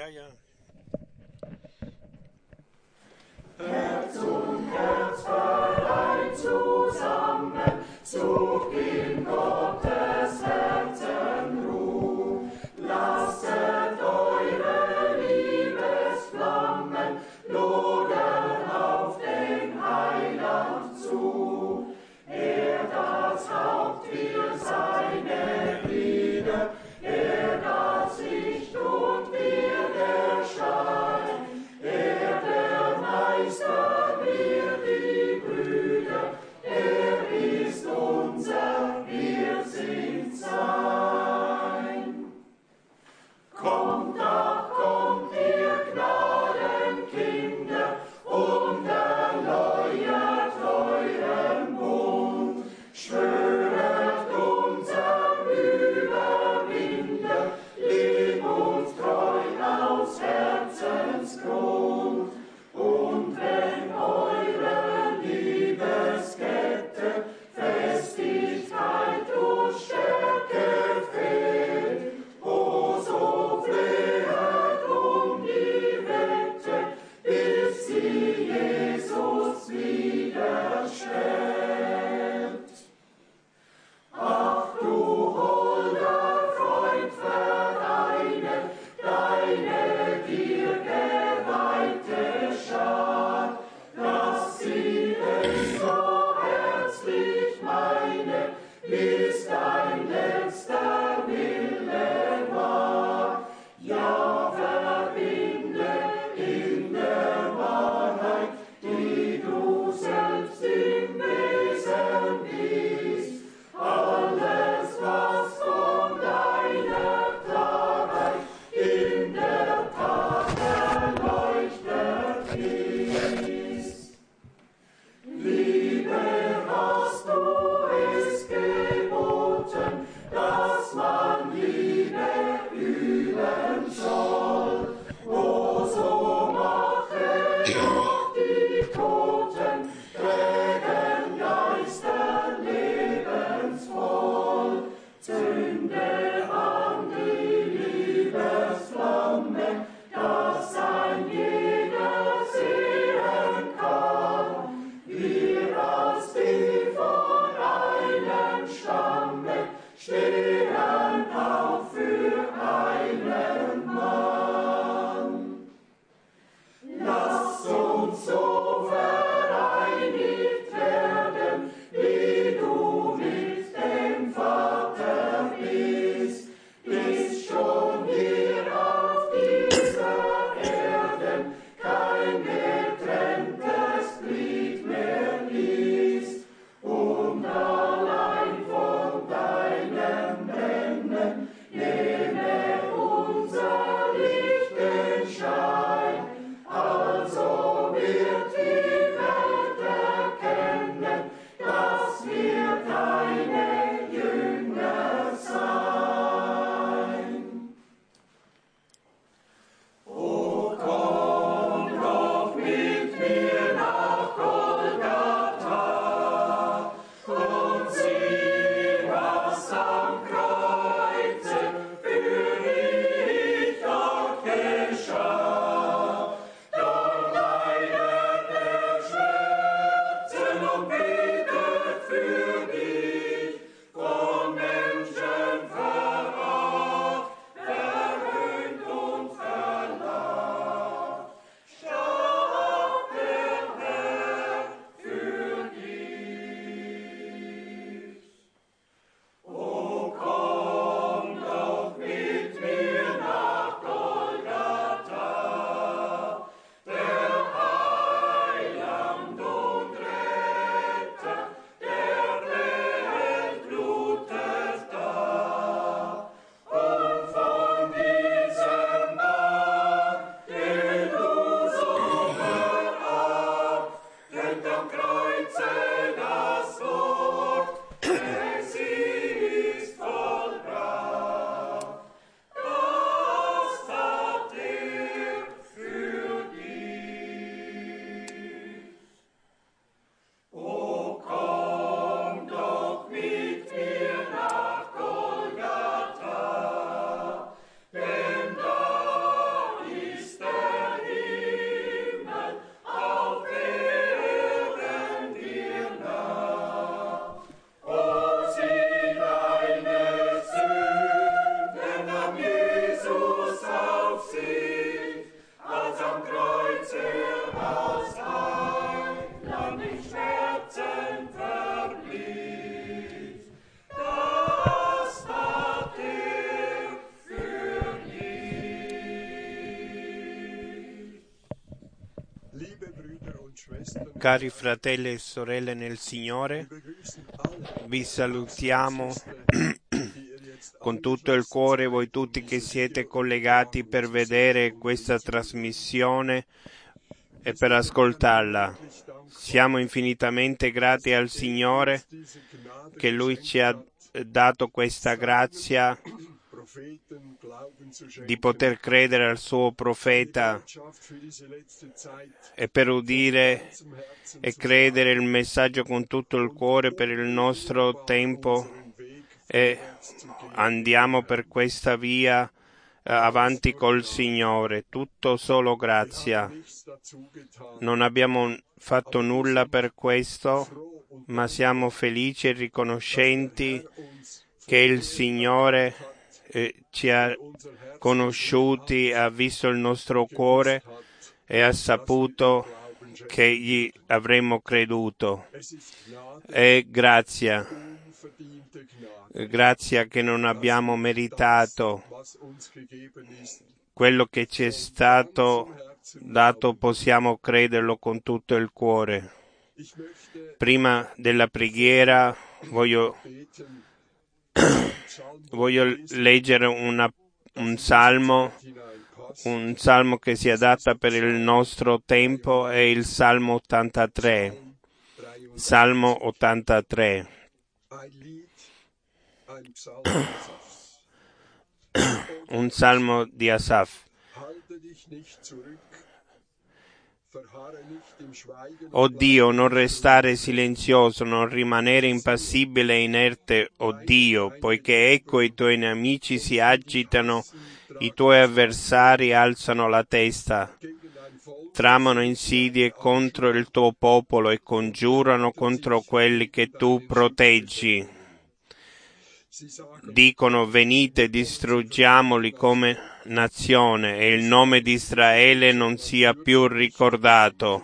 Ja, ja. Herz und Herz vereint zusammen, sucht in Gottes Herzen Ruh. Lasset eure Liebesflammen lodern auf den Heiland zu. Er das Haupt für seine Glieder, er das Licht und wir der Schein, er der Meister, wir die Brüder, er ist unser, wir sind sein. Kommt doch, kommt ihr Gnadenkinder, und erneuert euren Bund, schwöret unserem Überwinder, lieb uns treu aus Herzensgrund. Und wenn eure Liebeskette Festigkeit und Stärke fehlt, o so flehet sieht, als am Kreuz als Heiland die Schmerzen verließ. Das tat für mich. Liebe Brüder und Schwestern, Cari fratelli e sorelle nel Signore, wir begrüßen alle vi salutiamo die ihr jetzt con tutto il cuore voi tutti che siete collegati per vedere questa trasmissione e per ascoltarla. Siamo infinitamente grati al Signore diese Gnade che Lui ci ha dato questa grazia Propheten Glauben zu di schenken. poter credere al suo profeta Botschaft für diese letzte Zeit e per udire zum Herzen e zu credere il messaggio con tutto il cuore per il nostro tempo unseren Weg e vorwärts zu gehen. andiamo per questa via avanti col Signore. Tutto solo grazia. Nichts dazu getan. Non abbiamo fatto nulla per questo, Froh und ma siamo felici e riconoscenti uns che il Signore ci ha unser Herz conosciuti, ha visto il nostro cuore e ha saputo che gli avremmo creduto. Es ist Gnade, È grazia, unverdiente Gnade, grazia che non abbiamo meritato. was uns gegeben ist. Quello che ci è stato dato possiamo crederlo con tutto il cuore. Ich möchte Prima della preghiera voglio beten, leggere un salmo che si adatta per il nostro tempo, è il Salmo 83. Salmo 83. ein Lied, ein Psalm Asafs. Un salmo di Asaf. Halte dich nicht zurück, verharre nicht im Schweigen. O Dio, non restare silenzioso, non rimanere impassibile e inerte, o Dio, poiché ecco i tuoi nemici si agitano, i tuoi avversari alzano la testa, Gegen dein Volk tramano insidie contro il tuo popolo e congiurano contro quelli che tu proteggi. sie sagen, Dicono: venite, distruggiamoli come nazione, e il nome di Israele non sia più ricordato,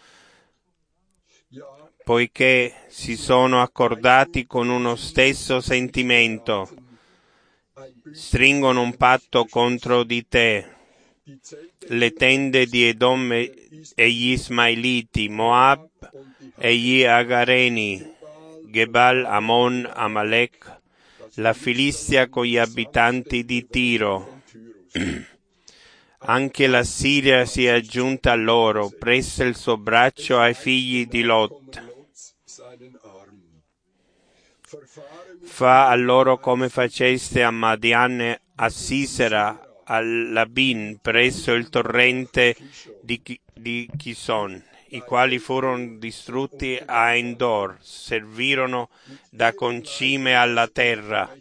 ja, poiché si sono accordati con uno stesso sentimento, ein Bündnis, stringono un patto contro di te. die Zelte Le tende di Edom e gli Ismailiti, Moab und die e gli Agareni, Gebal, Ammon, Amalek, la Filistia con gli abitanti di Tiro. Tyrus. Anche la Siria si è aggiunta a loro, presta il suo braccio ai figli di Lot. Lots seinen Arm. Verfahre mit Fa a loro come faceste a Madian e a Sisera, a Labin, presso il torrente di Chison, i quali furono distrutti a Endor, servirono da concime alla terra.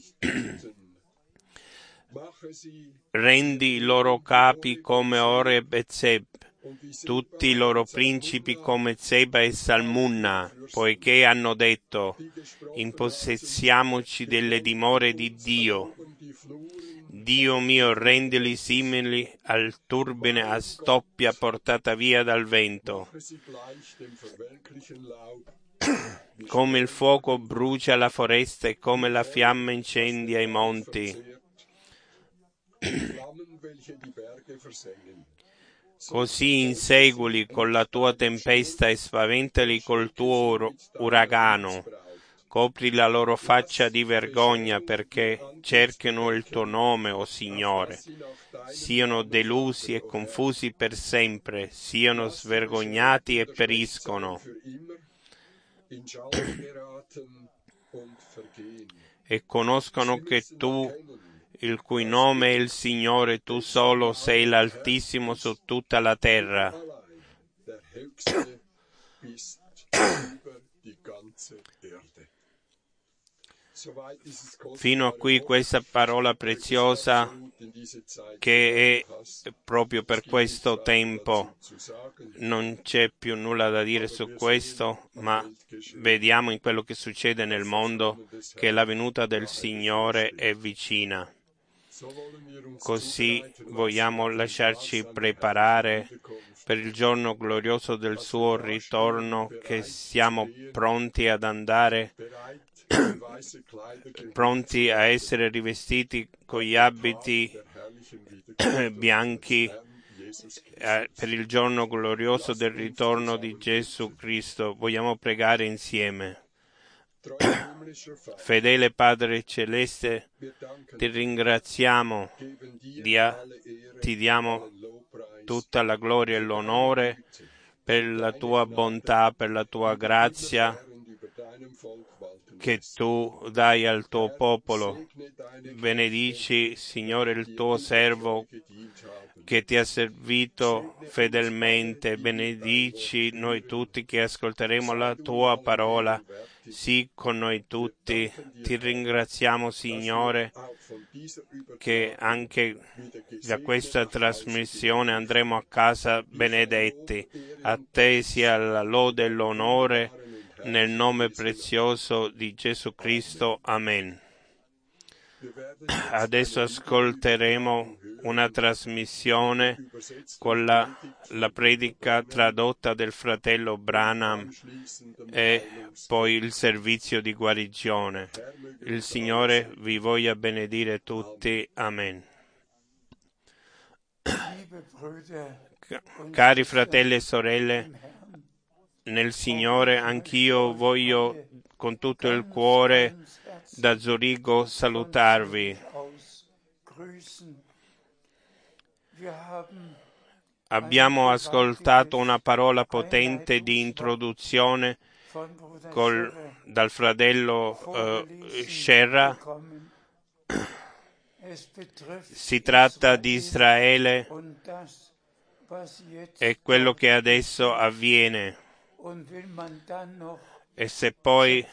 mache sie Rendi i loro capi come Oreb e Zeb, und die tutti i loro principi come Zeba e Salmunna, poiché hanno detto: impossessiamoci delle dimore di Dio. die Fluren Dio mio, rendili simili al turbine a stoppia portata via dal vento. mache sie gleich dem verwelklichen Laub, Come il fuoco brucia la foresta e come la fiamma incendia i monti, Flammen, welche die Berge versengen. così inseguili con la tua tempesta e spaventali col tuo uragano. Copri la loro faccia di vergogna perché cercano il tuo nome, o Signore. Siano delusi e confusi per sempre, siano svergognati e periscono. Für immer in Schau geraten und vergehen. E conoscono che tu, il cui nome è il Signore, tu solo sei l'Altissimo su tutta la terra. Allein der Höchste bist über die ganze Erde. Fino a qui questa parola preziosa che è proprio per questo tempo. Non c'è più nulla da dire su questo, ma vediamo in quello che succede nel mondo che la venuta del Signore è vicina. Così vogliamo lasciarci preparare per il giorno glorioso del suo ritorno, che siamo pronti ad andare, pronti a essere rivestiti con gli abiti bianchi per il giorno glorioso del ritorno di Gesù Cristo. Vogliamo pregare insieme. Fedele Padre Celeste, ti ringraziamo, ti diamo tutta la gloria e l'onore per la tua bontà, per la tua grazia che tu dai al tuo popolo. Benedici, Signore, il tuo servo che ti ha servito fedelmente. Benedici noi tutti che ascolteremo la tua parola. Sii con noi tutti. Ti ringraziamo, Signore, che anche da questa trasmissione andremo a casa benedetti. A te sia la lode e l'onore nel nome prezioso di Gesù Cristo. Amen. Adesso ascolteremo una trasmissione con la predica tradotta del fratello Branham e poi il servizio di guarigione. Il Signore vi voglia benedire tutti. Amen. Cari fratelli e sorelle, nel Signore, anch'io voglio con tutto il cuore da Zurigo salutarvi. Abbiamo ascoltato una parola potente di introduzione dal fratello Scerra. Si tratta di Israele e quello che adesso avviene. E se poi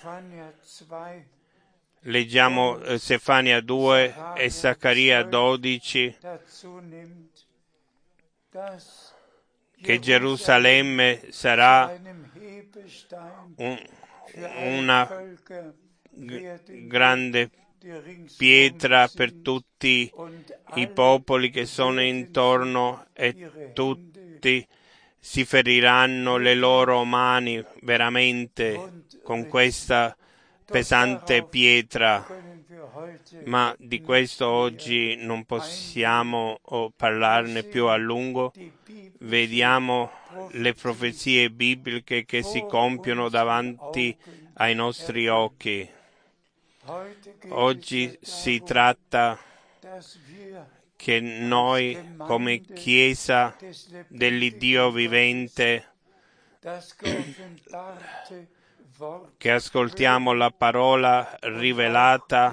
leggiamo Sefania 2 e Zaccaria 12, che Gerusalemme sarà una grande pietra per tutti i popoli che sono intorno, e tutti si feriranno le loro mani veramente con questa pesante pietra. Ma di questo oggi non possiamo parlarne più a lungo. Vediamo le profezie bibliche che si compiono davanti ai nostri occhi. Oggi si tratta che noi, come Chiesa dell'Iddio vivente, che ascoltiamo la parola rivelata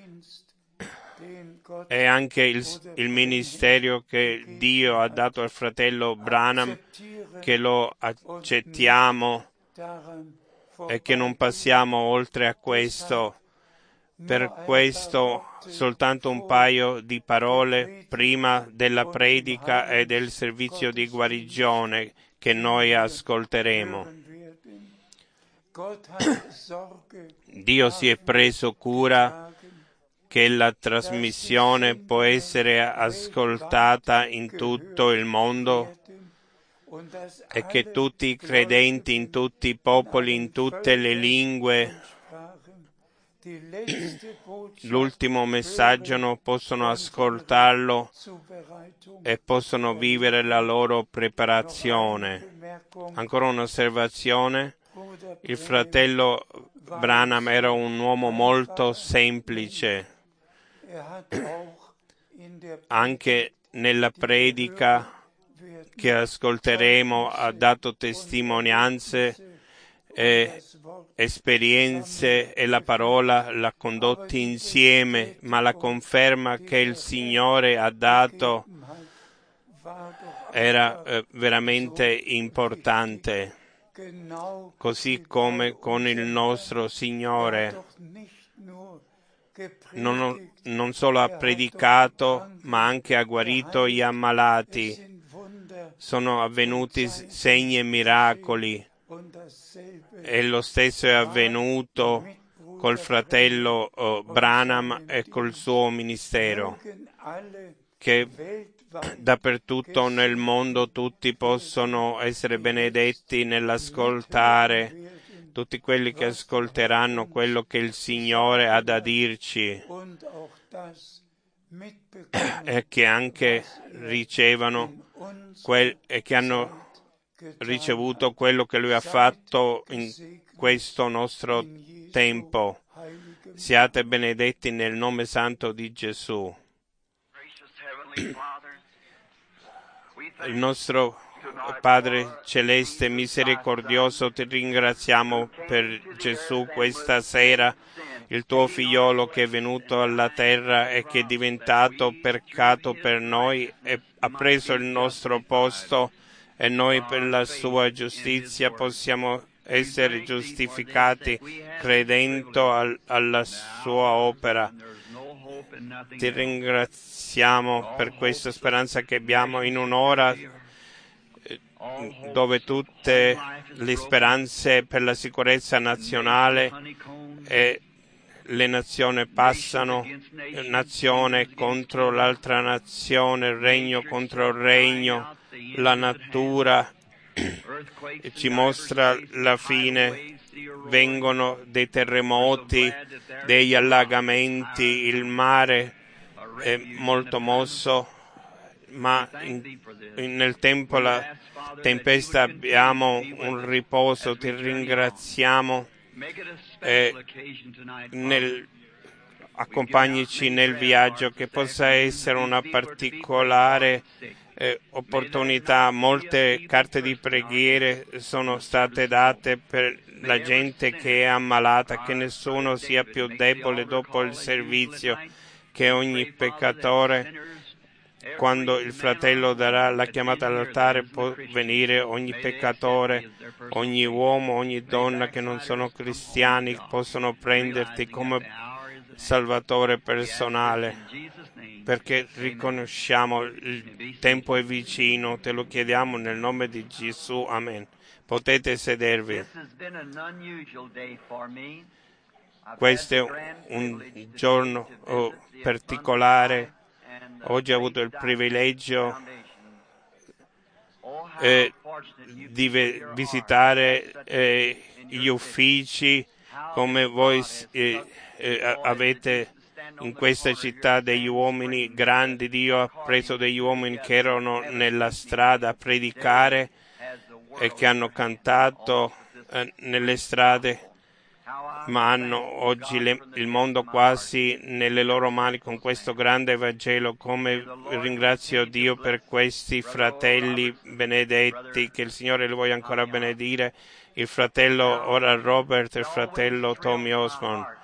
e anche il ministero che Dio ha dato al fratello Branham, che lo accettiamo e che non passiamo oltre a questo. Per questo soltanto un paio di parole prima della predica e del servizio di guarigione che noi ascolteremo. Dio si è preso cura che la trasmissione può essere ascoltata in tutto il mondo e che tutti i credenti in tutti i popoli, in tutte le lingue, l'ultimo messaggio possono ascoltarlo e possono vivere la loro preparazione. Ancora un'osservazione: il fratello Branham era un uomo molto semplice. Anche nella predica che ascolteremo ha dato testimonianze e esperienze, e la parola l'ha condotti insieme, ma la conferma che il Signore ha dato era veramente importante, così come con il nostro Signore. Non solo ha predicato, ma anche ha guarito gli ammalati. Sono avvenuti segni e miracoli, e lo stesso è avvenuto col fratello Branham e col suo ministero. che dappertutto nel mondo tutti possono essere benedetti nell'ascoltare, tutti quelli che ascolteranno quello che il Signore ha da dirci e che anche ricevano e che hanno ricevuto quello che Lui ha fatto in questo nostro tempo. Siate benedetti nel nome santo di Gesù. Il nostro Padre Celeste misericordioso, ti ringraziamo per Gesù questa sera, il tuo figliolo che è venuto alla terra e che è diventato peccato per noi e ha preso il nostro posto, e noi per la sua giustizia possiamo essere giustificati credendo alla sua opera. Ti ringraziamo per questa speranza che abbiamo in un'ora dove tutte le speranze per la sicurezza nazionale e le nazioni passano, nazione contro l'altra nazione, regno contro il regno, la natura ci mostra la fine, vengono dei terremoti, degli allagamenti, il mare è molto mosso, ma nel tempo la tempesta abbiamo un riposo. Ti ringraziamo e accompagnici nel viaggio, che possa essere una particolare opportunità. Molte carte di preghiere sono state date per la gente che è ammalata, che nessuno sia più debole dopo il servizio, che ogni peccatore, quando il fratello darà la chiamata all'altare, può venire, ogni peccatore, ogni uomo, ogni donna che non sono cristiani possono prenderti come Salvatore personale, perché riconosciamo il tempo è vicino. Te lo chiediamo nel nome di Gesù. Amen. Potete sedervi. Questo è un giorno particolare. Oggi ho avuto il privilegio di visitare gli uffici, come voi avete in questa città degli uomini grandi. Dio ha preso degli uomini che erano nella strada a predicare e che hanno cantato nelle strade, ma hanno oggi il mondo quasi nelle loro mani con questo grande Vangelo. Come ringrazio Dio per questi fratelli benedetti, che il Signore li voglia ancora benedire, il fratello Oral Robert e il fratello Tommy Osmond.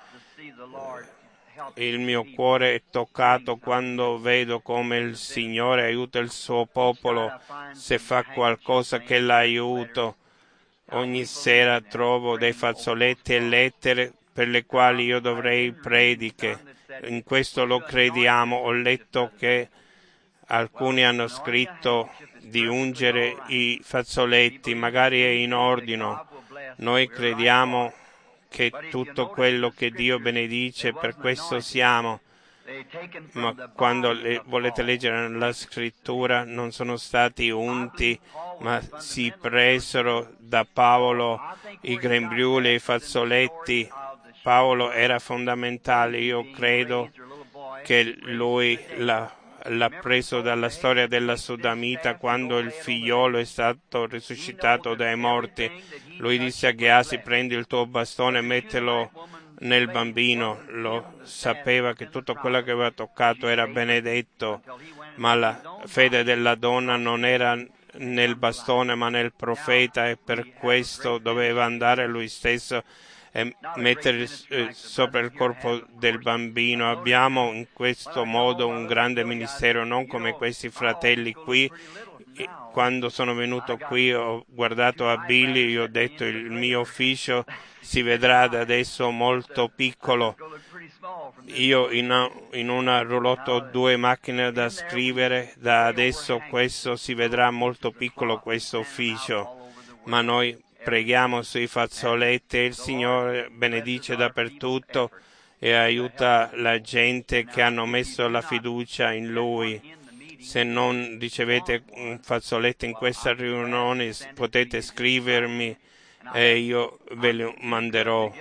Il mio cuore è toccato quando vedo come il Signore aiuta il suo popolo, se fa qualcosa che l'aiuto. Ogni sera trovo dei fazzoletti e lettere per le quali io dovrei prediche. In questo lo crediamo. Ho letto che alcuni hanno scritto di ungere i fazzoletti, magari è in ordine. Noi crediamo che tutto quello che Dio benedice, per questo siamo. Ma quando volete leggere la scrittura, non sono stati unti, ma si presero da Paolo i grembiuli e i fazzoletti. Paolo era fondamentale. Io credo che lui l'ha preso dalla storia della Sudamita, quando il figliolo è stato risuscitato dai morti. Lui disse a Geasi: prendi il tuo bastone e mettilo nel bambino. Lo sapeva che tutto quello che aveva toccato era benedetto, ma la fede della donna non era nel bastone ma nel profeta, e per questo doveva andare lui stesso e mettere sopra il corpo del bambino. Abbiamo in questo modo un grande ministero, non come questi fratelli qui. Quando sono venuto qui ho guardato a Billy e ho detto: il mio ufficio si vedrà da adesso molto piccolo. Io in una roulotte ho 2 macchine da scrivere, da adesso questo si vedrà molto piccolo, questo ufficio, ma noi preghiamo sui fazzoletti e il Signore benedice dappertutto. e aiuta la gente che hanno messo la fiducia in Lui. Se non ricevete un fazzoletto in questa riunione, potete scrivermi e io ve lo manderò.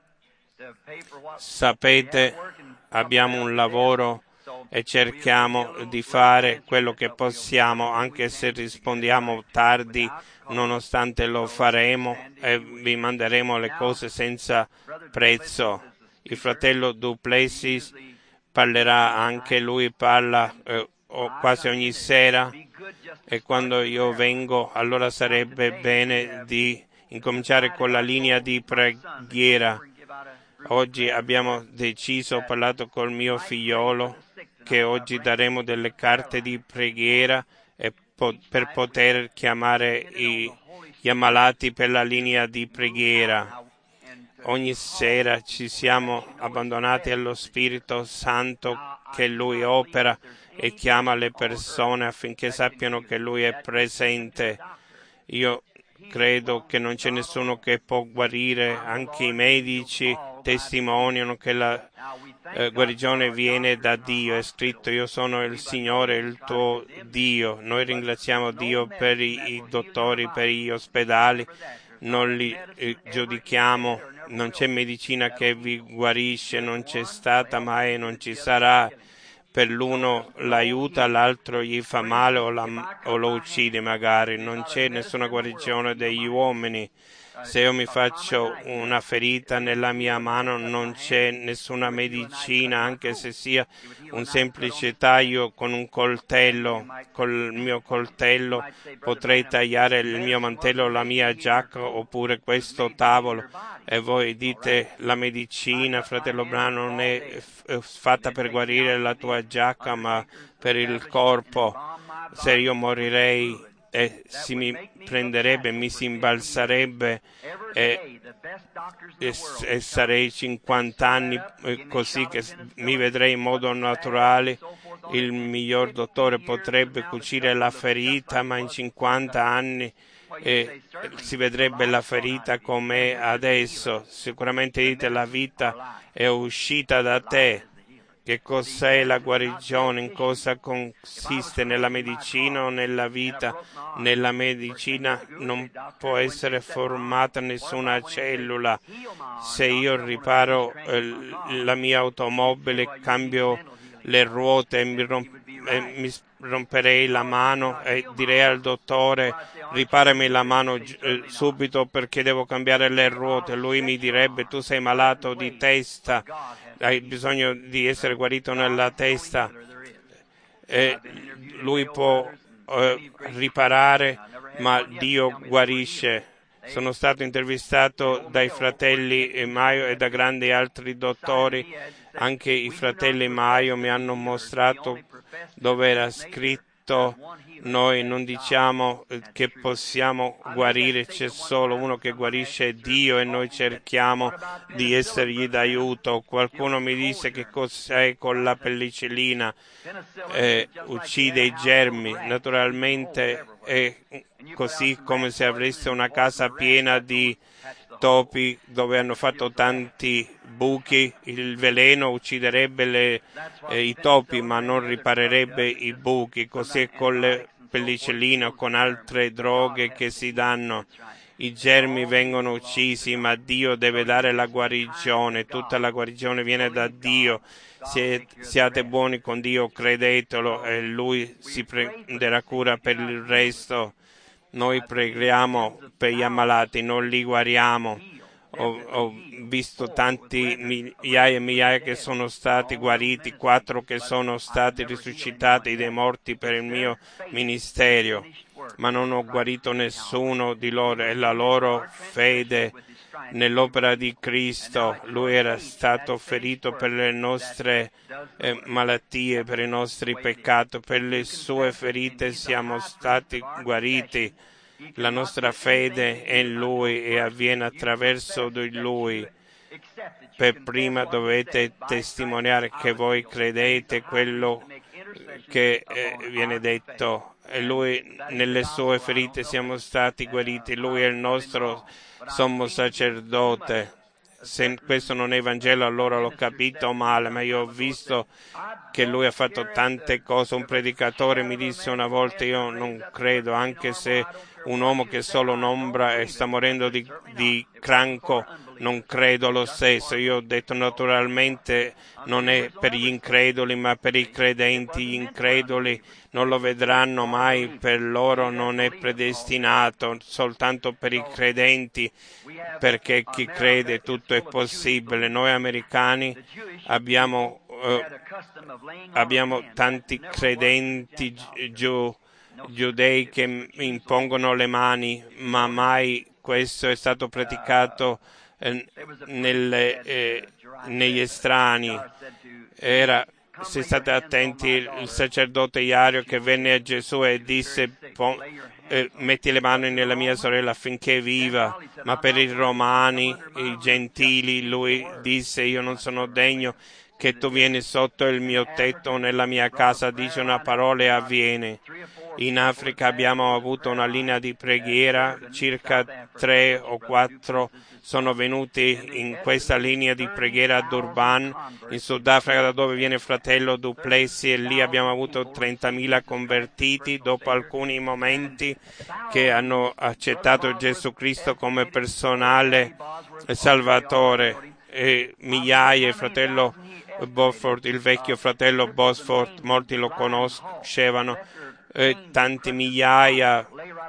Sapete, abbiamo un lavoro e cerchiamo di fare quello che possiamo, anche se rispondiamo tardi, nonostante lo faremo e vi manderemo le cose senza prezzo. Il fratello Duplessis parlerà, anche lui parla quasi ogni sera, e quando io vengo allora sarebbe bene di incominciare con la linea di preghiera. Oggi abbiamo deciso, ho parlato col mio figliolo, che oggi daremo delle carte di preghiera per poter chiamare gli ammalati per la linea di preghiera. Ogni sera ci siamo abbandonati allo Spirito Santo, che Lui opera e chiama le persone affinché sappiano che Lui è presente. Io credo che non c'è nessuno che può guarire, anche i medici testimoniano che la guarigione viene da Dio. È scritto: io sono il Signore, il tuo Dio. Noi ringraziamo Dio per i dottori, per gli ospedali, non li giudichiamo, non c'è medicina che vi guarisce, non c'è stata mai e non ci sarà. Per l'uno l'aiuta, l'altro gli fa male o lo uccide magari. Non c'è nessuna guarigione degli uomini. Se io mi faccio una ferita nella mia mano, non c'è nessuna medicina, anche se sia un semplice taglio con un coltello. Col mio coltello potrei tagliare il mio mantello, la mia giacca oppure questo tavolo. E voi dite: la medicina, fratello Branham, non è fatta per guarire la tua giacca, ma per il corpo. Se io morirei e si mi prenderebbe, mi si imbalserebbe e sarei 50 anni così che mi vedrei in modo naturale. Il miglior dottore potrebbe cucire la ferita, ma in 50 anni si vedrebbe la ferita com'è adesso. Sicuramente dite: la vita è uscita da te. Che cos'è la guarigione? In cosa consiste? Nella medicina o nella vita? Nella medicina non può essere formata nessuna cellula. Se io riparo la mia automobile, cambio le ruote e mi romperei la mano e direi al dottore: riparami la mano subito perché devo cambiare le ruote. Lui mi direbbe: tu sei malato di testa, hai bisogno di essere guarito nella testa. E lui può riparare, ma Dio guarisce. Sono stato intervistato dai fratelli Maio e da grandi altri dottori. Anche i fratelli Maio mi hanno mostrato dove era scritto: noi non diciamo che possiamo guarire, c'è solo uno che guarisce, Dio, e noi cerchiamo di essergli d'aiuto. Qualcuno mi disse: che cos'è con la pellicillina? Uccide i germi. Naturalmente è così come se avreste una casa piena di topi dove hanno fatto tanti buchi. Il veleno ucciderebbe i topi, ma non riparerebbe i buchi. Così è con le pellicilline o con altre droghe che si danno. I germi vengono uccisi, ma Dio deve dare la guarigione. Tutta la guarigione viene da Dio. Siate buoni con Dio, credetelo, e Lui si prenderà cura per il resto. Noi preghiamo per gli ammalati, non li guariamo. Ho visto tanti migliaia e migliaia che sono stati guariti, 4 che sono stati risuscitati dai morti per il mio ministero, ma non ho guarito nessuno di loro. È la loro fede nell'opera di Cristo. Lui era stato ferito per le nostre malattie, per i nostri peccati, per le sue ferite siamo stati guariti. La nostra fede è in Lui e avviene attraverso di Lui. Per prima dovete testimoniare che voi credete quello che viene detto. E Lui, nelle sue ferite siamo stati guariti. Lui è il nostro sommo sacerdote. Se questo non è Vangelo allora l'ho capito male, ma io ho visto che lui ha fatto tante cose. Un predicatore mi disse una volta: io non credo, anche se un uomo che è solo un'ombra e sta morendo di cranco, non credo lo stesso. Io ho detto naturalmente non è per gli increduli ma per i credenti. Gli increduli non lo vedranno mai, per loro non è predestinato, soltanto per i credenti, perché chi crede tutto è possibile. Noi americani abbiamo tanti credenti giudei che impongono le mani, ma mai questo è stato praticato negli estranei. Se state attenti, il sacerdote Iario che venne a Gesù e disse: metti le mani nella mia sorella affinché viva, ma per i romani, i gentili, lui disse: io non sono degno che tu vieni sotto il mio tetto, nella mia casa, dice una parola e avviene. In Africa abbiamo avuto una linea di preghiera, circa 3 o 4 sono venuti in questa linea di preghiera a Durban, in Sudafrica, da dove viene fratello Duplessis, e lì abbiamo avuto 30.000 convertiti dopo alcuni momenti che hanno accettato Gesù Cristo come personale Salvatore. E migliaia, il fratello Bosford, il vecchio fratello Bosford, molti lo conoscevano, tanti migliaia,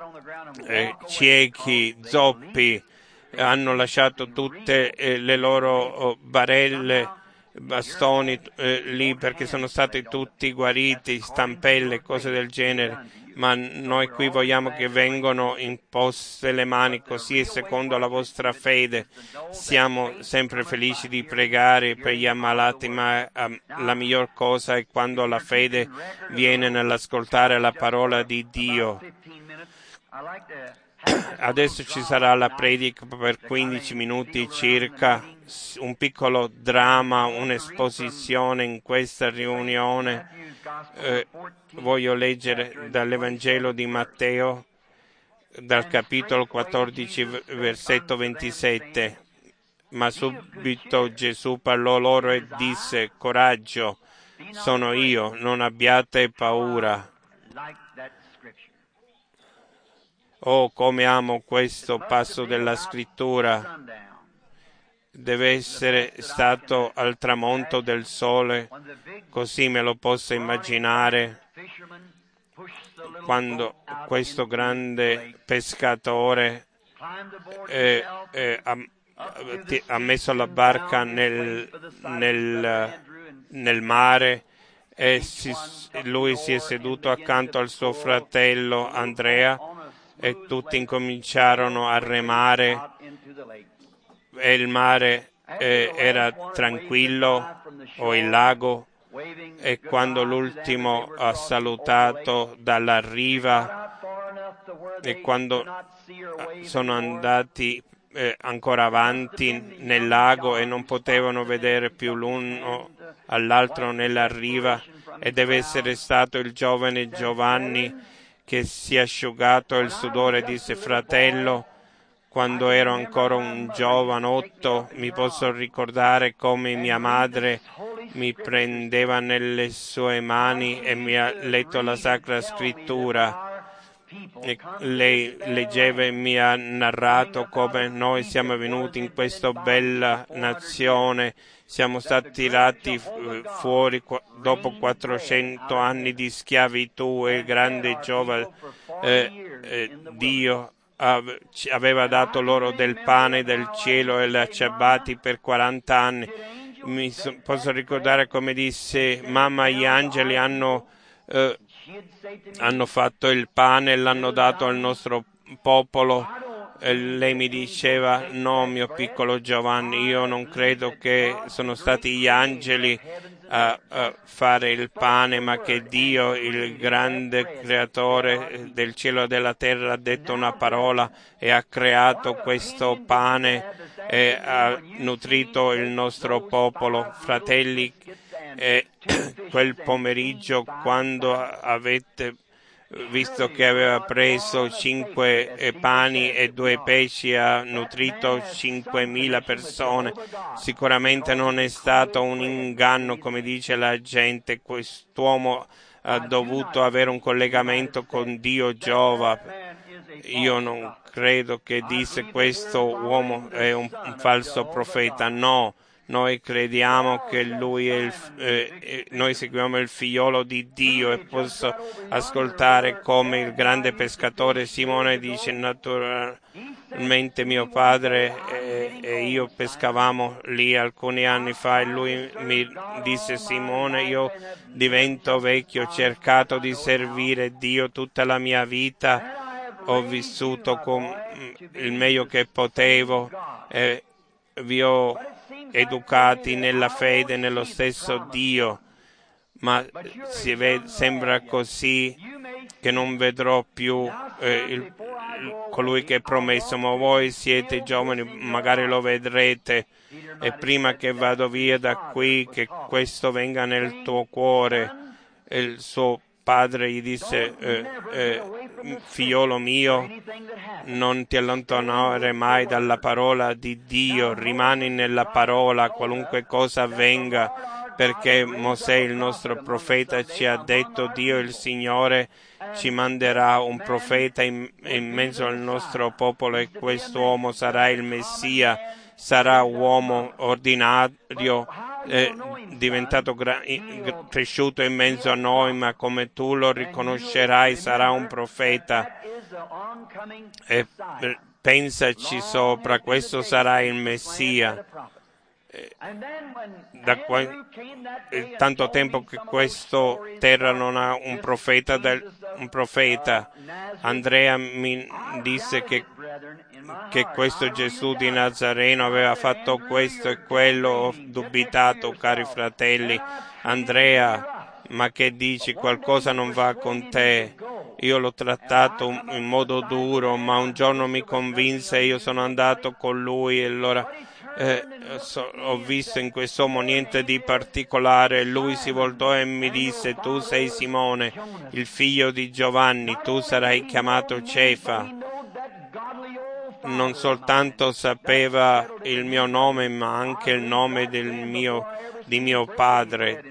ciechi, zoppi, hanno lasciato tutte le loro barelle, bastoni lì, perché sono stati tutti guariti, stampelle, cose del genere. Ma noi qui vogliamo che vengano imposte le mani, così secondo la vostra fede. Siamo sempre felici di pregare per gli ammalati, ma la miglior cosa è quando la fede viene nell'ascoltare la parola di Dio. Adesso ci sarà la predica per 15 minuti circa, un piccolo dramma, un'esposizione in questa riunione. Voglio leggere dall'Evangelo di Matteo, dal capitolo 14, versetto 27. Ma subito Gesù parlò loro e disse: coraggio, sono io, non abbiate paura. Oh, come amo questo passo della scrittura. Deve essere stato al tramonto del sole, così me lo posso immaginare, quando questo grande pescatore ha messo la barca nel mare e lui si è seduto accanto al suo fratello Andrea e tutti incominciarono a remare e il mare era tranquillo, o il lago, e quando l'ultimo ha salutato dalla riva e quando sono andati ancora avanti nel lago e non potevano vedere più l'uno all'altro nella riva, e deve essere stato il giovane Giovanni che si è asciugato il sudore e disse: fratello, quando ero ancora un giovanotto mi posso ricordare come mia madre mi prendeva nelle sue mani e mi ha letto la Sacra Scrittura. E lei leggeva e mi ha narrato come noi siamo venuti in questa bella nazione, siamo stati tirati fuori dopo 400 anni di schiavitù, e il grande Giova Dio aveva dato loro del pane del cielo e li ha ciabati per 40 anni. Posso ricordare come disse mamma: gli angeli hanno fatto il pane e l'hanno dato al nostro popolo. E lei mi diceva: no, mio piccolo Giovanni, io non credo che sono stati gli angeli a fare il pane, ma che Dio, il grande creatore del cielo e della terra, ha detto una parola e ha creato questo pane e ha nutrito il nostro popolo. Fratelli, quel pomeriggio, quando avete visto che aveva preso 5 pani e 2 pesci e ha nutrito 5.000 persone. Sicuramente non è stato un inganno, come dice la gente. Quest'uomo ha dovuto avere un collegamento con Dio Giova. Io non credo che disse questo uomo è un falso profeta, no. Noi crediamo che lui è noi seguiamo il figliolo di Dio, e posso ascoltare come il grande pescatore Simone dice: naturalmente mio padre e io pescavamo lì alcuni anni fa, e lui mi disse: Simone, io divento vecchio, ho cercato di servire Dio tutta la mia vita, ho vissuto con il meglio che potevo e vi ho educati nella fede nello stesso Dio, ma sembra così che non vedrò più colui che è promesso, ma voi siete giovani, magari lo vedrete, e prima che vado via da qui, che questo venga nel tuo cuore. Il suo padre gli disse: figliolo mio, non ti allontanare mai dalla parola di Dio, rimani nella parola qualunque cosa avvenga, perché Mosè, il nostro profeta, ci ha detto: Dio il Signore ci manderà un profeta in mezzo al nostro popolo, e quest'uomo sarà il Messia, sarà uomo ordinario, diventato cresciuto in mezzo a noi, ma come tu lo riconoscerai sarà un profeta. E pensaci sopra, questo sarà il Messia. Da tanto tempo che questa terra non ha un profeta, Andrea mi disse che questo Gesù di Nazareno aveva fatto questo e quello. Ho dubitato, cari fratelli. Andrea, ma che dici? Qualcosa non va con te. Io l'ho trattato in modo duro, ma un giorno mi convinse e io sono andato con lui, e allora ho visto in quest'uomo niente di particolare. Lui si voltò e mi disse: tu sei Simone, il figlio di Giovanni, tu sarai chiamato Cefa. Non soltanto sapeva il mio nome, ma anche il nome di mio padre.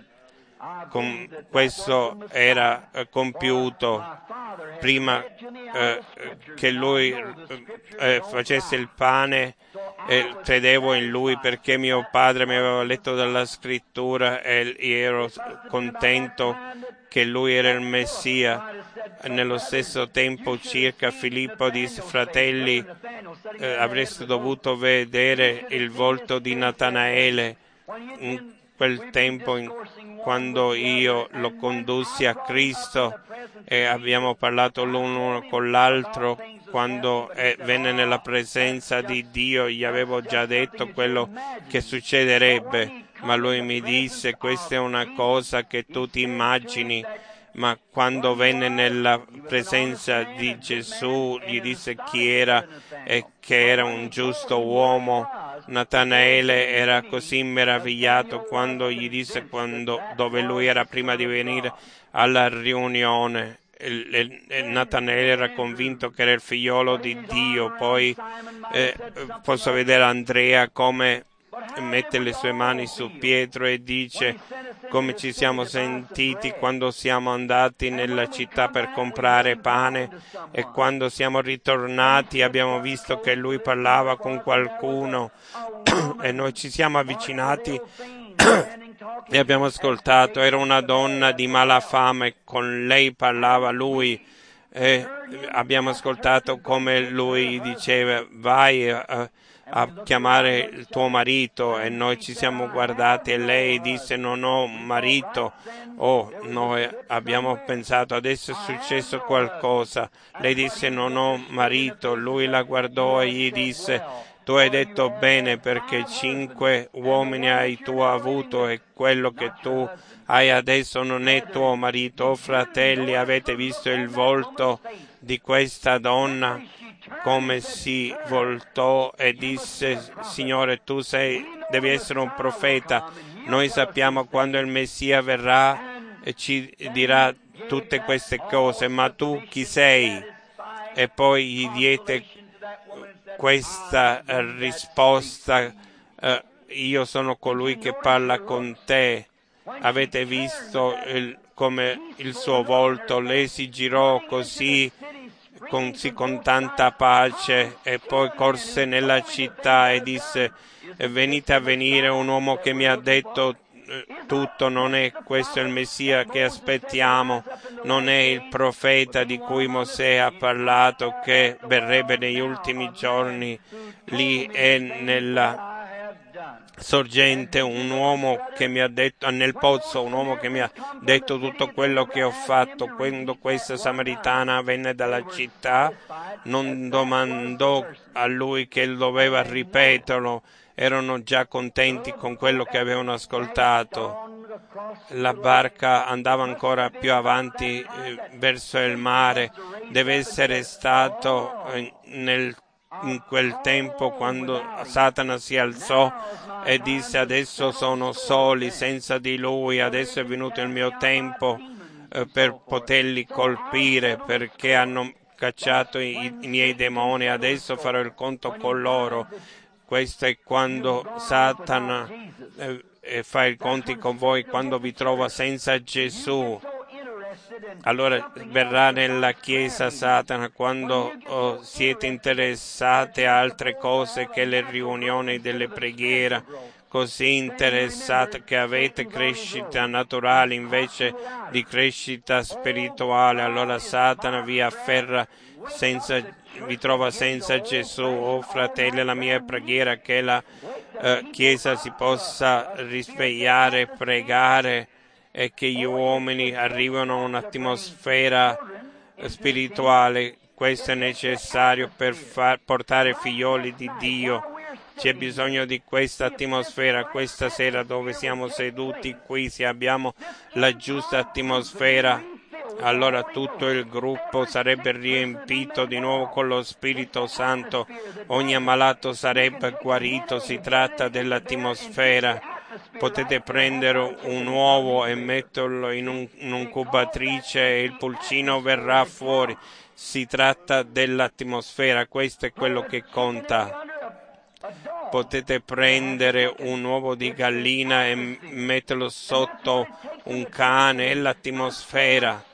Questo era compiuto prima che lui facesse il pane. Credevo in lui perché mio padre mi aveva letto dalla scrittura e ero contento che lui era il Messia. Nello stesso tempo circa Filippo disse: fratelli, avreste dovuto vedere il volto di Natanaele. In quel tempo, quando io lo condussi a Cristo e abbiamo parlato l'uno con l'altro, quando venne nella presenza di Dio, gli avevo già detto quello che succederebbe, ma lui mi disse: questa è una cosa che tu ti immagini. Ma quando venne nella presenza di Gesù, gli disse chi era e che era un giusto uomo. Natanaele era così meravigliato quando gli disse dove lui era prima di venire alla riunione. Natanaele era convinto che era il figliolo di Dio. Poi posso vedere Andrea come mette le sue mani su Pietro e dice: come ci siamo sentiti quando siamo andati nella città per comprare pane, e quando siamo ritornati abbiamo visto che lui parlava con qualcuno e noi ci siamo avvicinati e abbiamo ascoltato. Era una donna di mala fame, con lei parlava lui, e abbiamo ascoltato come lui diceva: vai a chiamare il tuo marito, e noi ci siamo guardati e lei disse: non ho marito. Noi abbiamo pensato: adesso è successo qualcosa. Lei disse: non ho marito. Lui la guardò e gli disse: tu hai detto bene, perché 5 uomini hai tu avuto e quello che tu hai adesso non è tuo marito. Fratelli, avete visto il volto di questa donna, come si voltò e disse: Signore, tu devi essere un profeta. Noi sappiamo quando il Messia verrà e ci dirà tutte queste cose, ma tu chi sei? E poi gli diede questa risposta, io sono colui che parla con te. Avete visto come il suo volto, lei si girò così con tanta pace e poi corse nella città e disse: venite a venire un uomo che mi ha detto tutto, non è questo il Messia che aspettiamo, non è il profeta di cui Mosè ha parlato che verrebbe negli ultimi giorni. Lì è nella sorgente un uomo che mi ha detto, nel pozzo, un uomo che mi ha detto tutto quello che ho fatto. Quando questa samaritana venne dalla città, non domandò a lui che doveva ripeterlo, erano già contenti con quello che avevano ascoltato. La barca andava ancora più avanti verso il mare. Deve essere stato in quel tempo quando Satana si alzò e disse: adesso sono soli senza di lui, adesso è venuto il mio tempo per poterli colpire, perché hanno cacciato i miei demoni, adesso farò il conto con loro. Questo è quando Satana fa i conti con voi, quando vi trova senza Gesù. Allora verrà nella Chiesa Satana quando siete interessati a altre cose che le riunioni delle preghiere, così interessate che avete crescita naturale invece di crescita spirituale. Allora Satana vi afferra vi trova senza Gesù. Oh fratelli, la mia preghiera è che la Chiesa si possa risvegliare, pregare e che gli uomini arrivino a un'atmosfera spirituale. Questo è necessario per portare figlioli di Dio. C'è bisogno di questa atmosfera questa sera dove siamo seduti qui. Se abbiamo la giusta atmosfera, allora tutto il gruppo sarebbe riempito di nuovo con lo Spirito Santo. Ogni ammalato sarebbe guarito. Si tratta dell'atmosfera. Potete prendere un uovo e metterlo in un'incubatrice e il pulcino verrà fuori. Si tratta dell'atmosfera, questo è quello che conta. Potete prendere un uovo di gallina e metterlo sotto un cane e l'atmosfera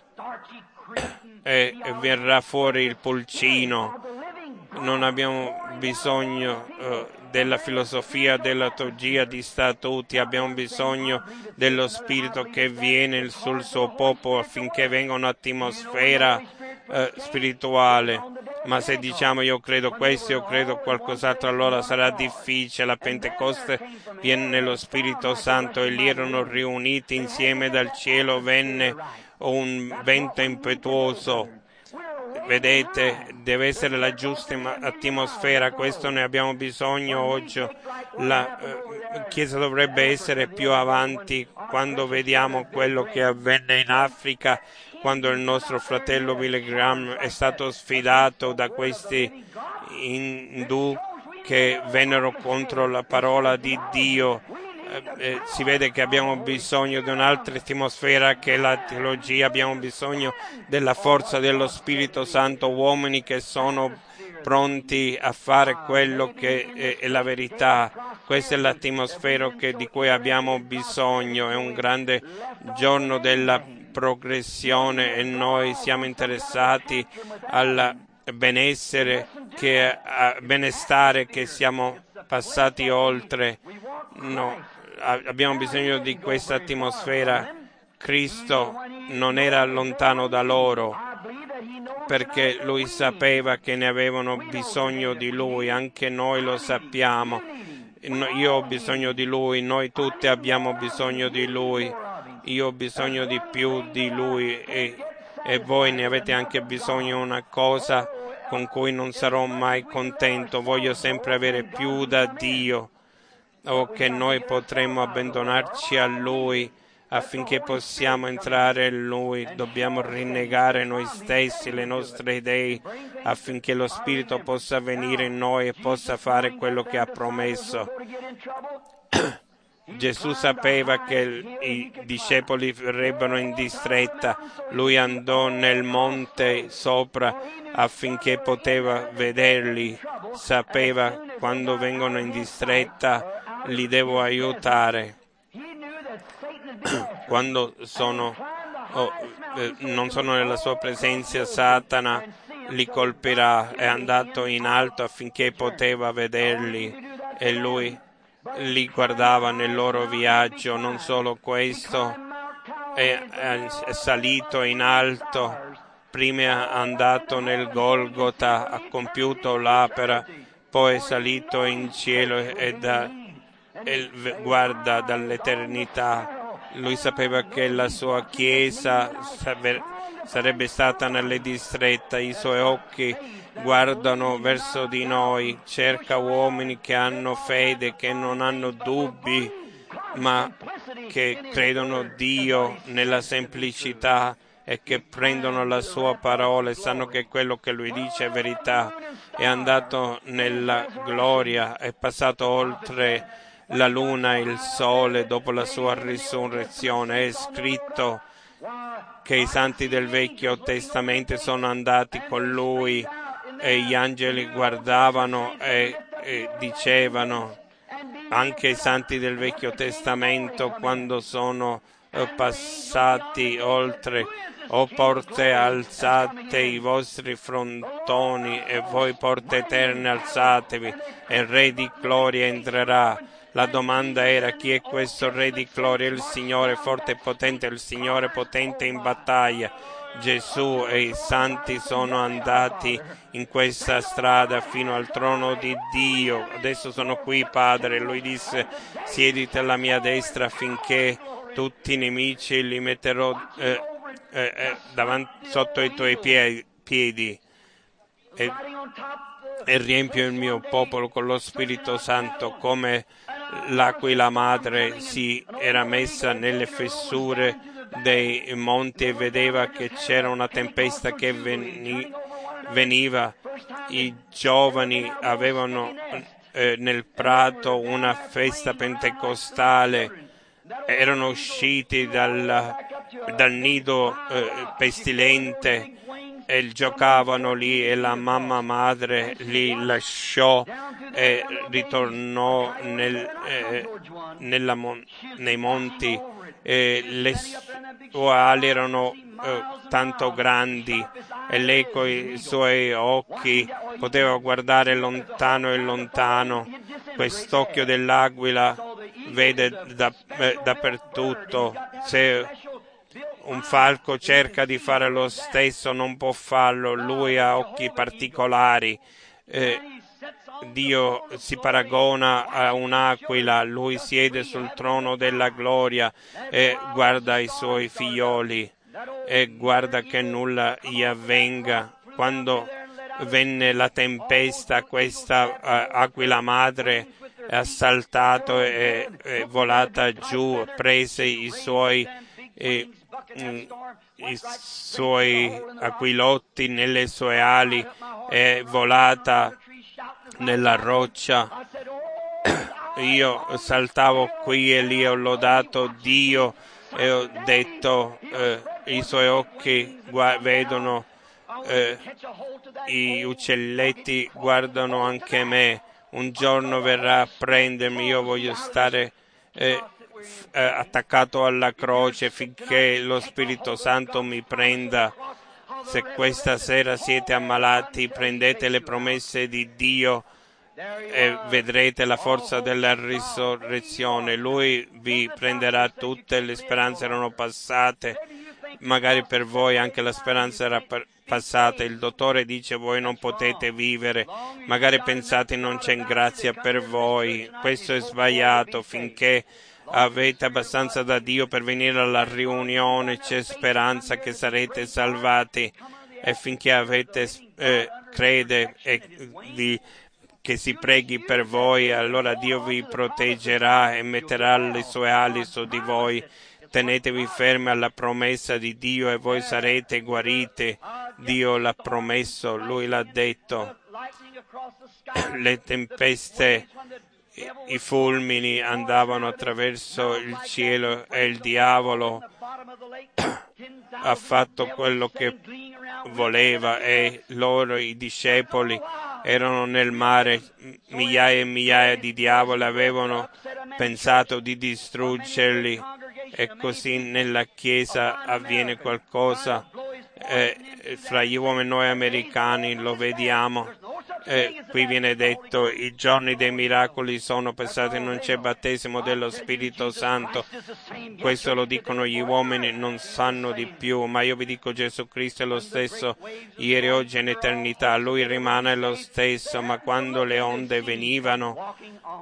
e verrà fuori il pulcino. Non abbiamo bisogno della filosofia, della teologia di statuti, abbiamo bisogno dello Spirito che viene sul suo popolo affinché venga un'atmosfera spirituale. Ma se diciamo io credo questo, io credo qualcos'altro, allora sarà difficile. La Pentecoste viene nello Spirito Santo e lì erano riuniti insieme dal cielo, venne un vento impetuoso. Vedete, deve essere la giusta atmosfera, questo ne abbiamo bisogno oggi. La Chiesa dovrebbe essere più avanti quando vediamo quello che avvenne in Africa, quando il nostro fratello Billy Graham è stato sfidato da questi indù che vennero contro la parola di Dio. Si vede che abbiamo bisogno di un'altra atmosfera che la teologia, abbiamo bisogno della forza dello Spirito Santo, uomini che sono pronti a fare quello che è la verità. Questa è l'atmosfera di cui abbiamo bisogno. È un grande giorno della progressione e noi siamo interessati al benestare che siamo passati oltre. No, abbiamo bisogno di questa atmosfera. Cristo non era lontano da loro perché lui sapeva che ne avevano bisogno di lui, anche noi lo sappiamo. Io ho bisogno di lui, noi tutti abbiamo bisogno di lui. Io ho bisogno di più di lui e voi ne avete anche bisogno. Una cosa con cui non sarò mai contento, voglio sempre avere più da Dio. O che noi potremmo abbandonarci a Lui affinché possiamo entrare in Lui. Dobbiamo rinnegare noi stessi, le nostre idee, affinché lo Spirito possa venire in noi e possa fare quello che ha promesso. Gesù sapeva che i discepoli verrebbero in distretta. Lui andò nel monte sopra affinché poteva vederli. Sapeva quando vengono in distretta li devo aiutare. Quando non sono nella sua presenza, Satana li colpirà. È andato in alto affinché poteva vederli e lui li guardava nel loro viaggio. Non solo questo, è salito in alto, prima è andato nel Golgota, ha compiuto l'opera, poi è salito in cielo e guarda dall'eternità. Lui sapeva che la sua Chiesa sarebbe stata nelle distrette. I suoi occhi guardano verso di noi, cerca uomini che hanno fede, che non hanno dubbi, ma che credono Dio nella semplicità e che prendono la sua parola e sanno che quello che lui dice è verità. È andato nella gloria, è passato oltre la luna e il sole dopo la sua risurrezione. È scritto che i santi del Vecchio Testamento sono andati con lui e gli angeli guardavano e dicevano, anche i santi del Vecchio Testamento, quando sono passati oltre: o porte, alzate i vostri frontoni, e voi porte eterne alzatevi, e il Re di gloria entrerà. La domanda era: chi è questo Re di gloria? Il Signore forte e potente, il Signore potente in battaglia. Gesù e i santi sono andati in questa strada fino al trono di Dio. Adesso sono qui, Padre. Lui disse: siediti alla mia destra affinché tutti i nemici li metterò sotto i tuoi piedi. E riempio il mio popolo con lo Spirito Santo, come l'aquila madre si era messa nelle fessure dei monti e vedeva che c'era una tempesta che veniva. I giovani avevano nel prato una festa pentecostale, erano usciti dal nido pestilente e giocavano lì, e la mamma madre li lasciò e ritornò nei monti. Le sue ali erano tanto grandi e lei con i suoi occhi poteva guardare lontano e lontano. Quest'occhio dell'aquila vede dappertutto. Se un falco cerca di fare lo stesso, non può farlo. Lui ha occhi particolari. Dio si paragona a un'aquila. Lui siede sul trono della gloria e guarda i suoi figlioli e guarda che nulla gli avvenga. Quando venne la tempesta, questa aquila madre ha saltato e è volata giù, prese i suoi aquilotti nelle sue ali, è volata nella roccia. Io saltavo qui e lì, ho lodato Dio e ho detto: i suoi occhi vedono, i uccelletti guardano anche me. Un giorno verrà a prendermi, io voglio stare attaccato alla croce finché lo Spirito Santo mi prenda. Se questa sera siete ammalati, prendete le promesse di Dio e vedrete la forza della risurrezione. Lui vi prenderà tutte. Le speranze erano passate, magari per voi anche la speranza era passata. Il dottore dice: voi non potete vivere. Magari pensate non c'è grazia per voi. Questo è sbagliato. Finché avete abbastanza da Dio per venire alla riunione, c'è speranza che sarete salvati, e finché avete crede che si preghi per voi, allora Dio vi proteggerà e metterà le sue ali su di voi. Tenetevi fermi alla promessa di Dio e voi sarete guariti. Dio l'ha promesso, Lui l'ha detto. Le tempeste i fulmini andavano attraverso il cielo e il diavolo ha fatto quello che voleva e loro, i discepoli, erano nel mare, migliaia e migliaia di diavoli avevano pensato di distruggerli e così nella Chiesa avviene qualcosa. Fra gli uomini noi americani lo vediamo. Qui viene detto i giorni dei miracoli sono passati, non c'è battesimo dello Spirito Santo. Questo lo dicono gli uomini, non sanno di più, ma io vi dico Gesù Cristo è lo stesso ieri, oggi e in eternità. Lui rimane lo stesso, ma quando le onde venivano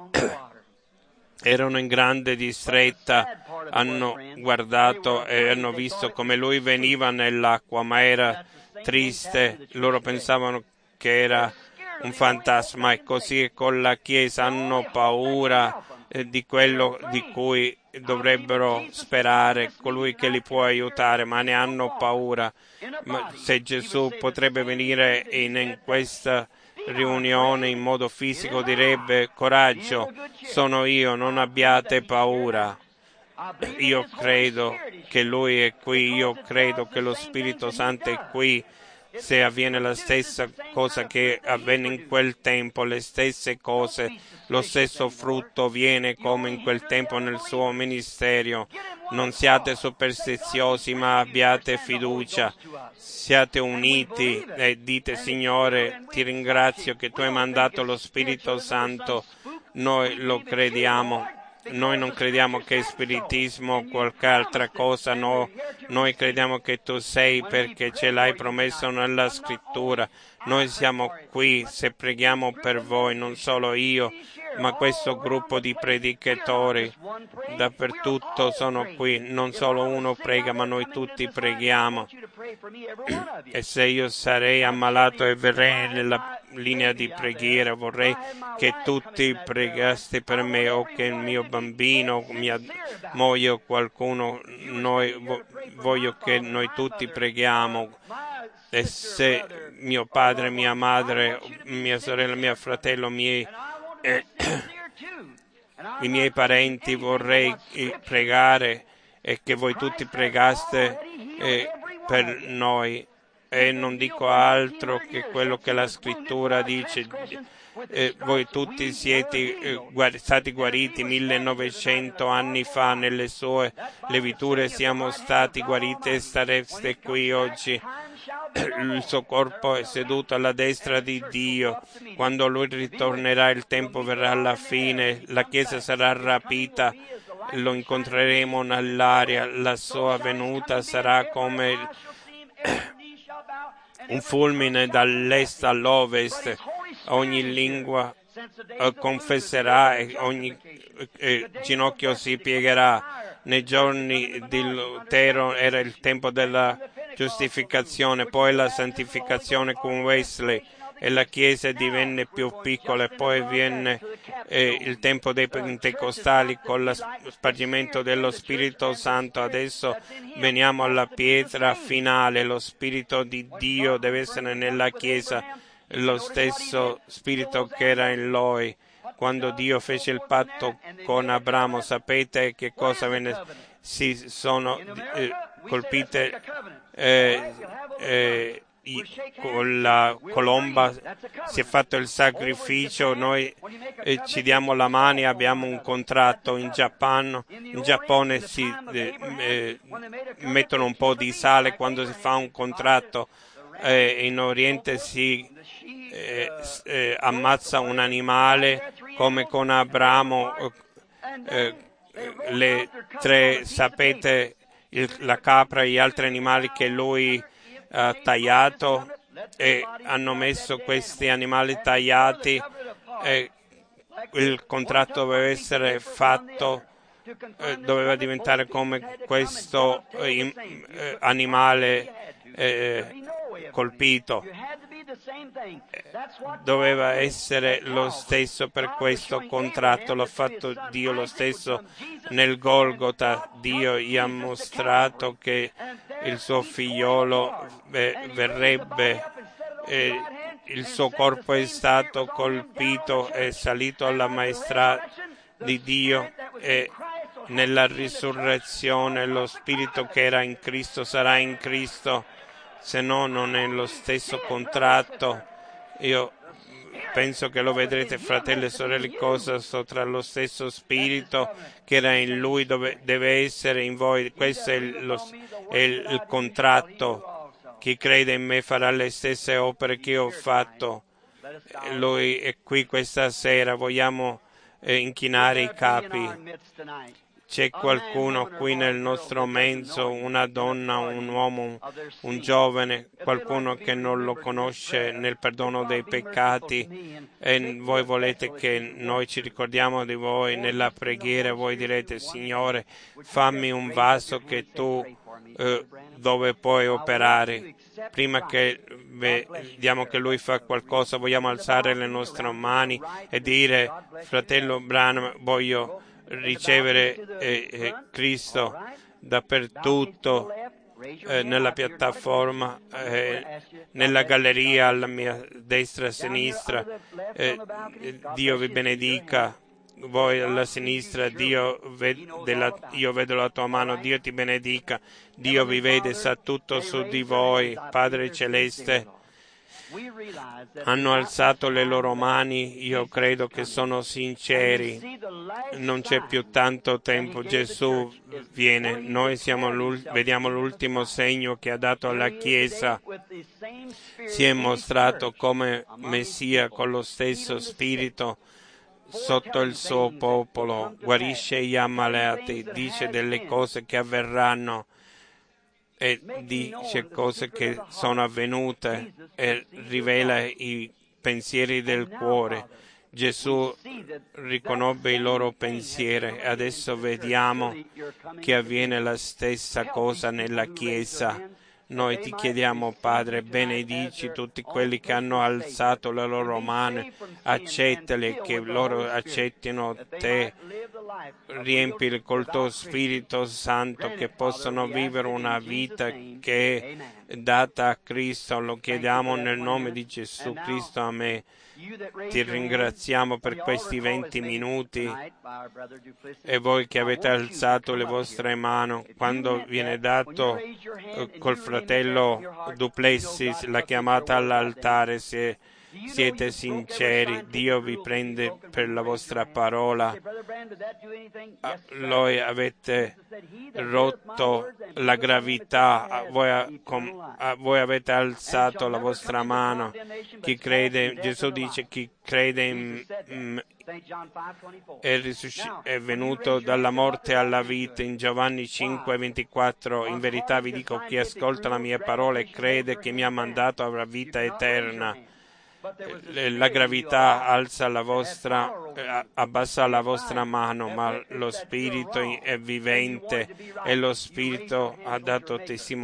erano in grande distretta, hanno guardato e hanno visto come lui veniva nell'acqua, ma era triste, loro pensavano che era un fantasma e così con la Chiesa hanno paura di quello di cui dovrebbero sperare, colui che li può aiutare, ma ne hanno paura. Ma se Gesù potrebbe venire in questa riunione in modo fisico, direbbe: coraggio, sono io, non abbiate paura. Io credo che Lui è qui, io credo che lo Spirito Santo è qui. Se avviene la stessa cosa che avvenne in quel tempo, le stesse cose, lo stesso frutto viene come in quel tempo nel suo ministero. Non siate superstiziosi, ma abbiate fiducia. Siate uniti e dite: Signore, ti ringrazio che tu hai mandato lo Spirito Santo. Noi lo crediamo. Noi non crediamo che è spiritismo o qualche altra cosa, no. Noi crediamo che tu sei perché ce l'hai promesso nella scrittura. Noi siamo qui se preghiamo per voi, non solo io, ma questo gruppo di predicatori dappertutto sono qui. Non solo uno prega, ma noi tutti preghiamo. E se io sarei ammalato e verrei nella linea di preghiera, vorrei che tutti pregaste per me o che il mio bambino, mia moglie o qualcuno, voglio che noi tutti preghiamo. E se mio padre, mia madre, mia sorella, mio fratello, i miei parenti vorrei pregare e che voi tutti pregaste per noi. E non dico altro che quello che la scrittura dice. Voi tutti siete stati guariti 1900 anni fa nelle sue leviture, siamo stati guariti e stareste qui oggi. Il suo corpo è seduto alla destra di Dio. Quando lui ritornerà, il tempo verrà alla fine, la Chiesa sarà rapita, lo incontreremo nell'aria, la sua venuta sarà come un fulmine dall'est all'ovest. Ogni lingua confesserà e ogni ginocchio si piegherà. Nei giorni di Lutero era il tempo della giustificazione, poi la santificazione con Wesley e la Chiesa divenne più piccola, e poi viene il tempo dei pentecostali con lo spargimento dello Spirito Santo. Adesso veniamo alla pietra finale, lo Spirito di Dio deve essere nella Chiesa, lo stesso Spirito che era in lui. Quando Dio fece il patto con Abramo, sapete che cosa venne? Si sono colpite con la colomba, si è fatto il sacrificio, noi ci diamo la mano e abbiamo un contratto. In Giappone si mettono un po' di sale quando si fa un contratto, in Oriente si ammazza un animale come con Abramo, le tre, sapete, la capra e gli altri animali che lui ha tagliato, e hanno messo questi animali tagliati, e il contratto doveva essere fatto, doveva diventare come questo animale colpito. Doveva essere lo stesso per questo contratto, l'ha fatto Dio lo stesso nel Golgota. Dio gli ha mostrato che il suo figliolo verrebbe il suo corpo è stato colpito, è salito alla maestà di Dio e nella risurrezione lo spirito che era in Cristo sarà in Cristo, se no non è lo stesso contratto. Io penso che lo vedrete, fratelli e sorelle, cosa sto tra lo stesso spirito che era in lui deve essere in voi. Questo è il contratto. Chi crede in me farà le stesse opere che io ho fatto. Lui è qui questa sera, vogliamo inchinare i capi. C'è qualcuno qui nel nostro mezzo, una donna, un uomo, un giovane, qualcuno che non lo conosce nel perdono dei peccati e voi volete che noi ci ricordiamo di voi nella preghiera. Voi direte: Signore, fammi un vaso che tu dove puoi operare. Prima che vediamo che lui fa qualcosa, vogliamo alzare le nostre mani e dire: fratello Branham, voglio ricevere Cristo dappertutto, nella piattaforma, nella galleria alla mia destra e sinistra. Dio vi benedica. Voi alla sinistra, io vedo la tua mano, Dio ti benedica. Dio vi vede, sa tutto su di voi. Padre Celeste, hanno alzato le loro mani, io credo che sono sinceri. Non c'è più tanto tempo, Gesù viene, noi vediamo l'ultimo segno che ha dato alla Chiesa. Si è mostrato come Messia con lo stesso spirito sotto il suo popolo, guarisce gli ammalati, dice delle cose che avverranno e dice cose che sono avvenute e rivela i pensieri del cuore. Gesù riconobbe i loro pensieri e adesso vediamo che avviene la stessa cosa nella Chiesa. Noi ti chiediamo, Padre, benedici tutti quelli che hanno alzato le loro mani, accettali, che loro accettino te, riempili col tuo Spirito Santo, che possano vivere una vita che è data a Cristo. Lo chiediamo nel nome di Gesù Cristo, amen. Ti ringraziamo per questi 20 minuti e voi che avete alzato le vostre mani quando viene dato col fratello Duplessis la chiamata all'altare. Se siete sinceri, Dio vi prende per la vostra parola. Voi avete rotto la gravità, voi avete alzato la vostra mano. Chi crede, Gesù dice, chi crede in è venuto dalla morte alla vita. In Giovanni 5:24, in verità vi dico, chi ascolta la mia parola e crede che mi ha mandato avrà vita eterna. La gravità abbassa la vostra mano, ma lo Spirito è vivente e lo Spirito vi ha dato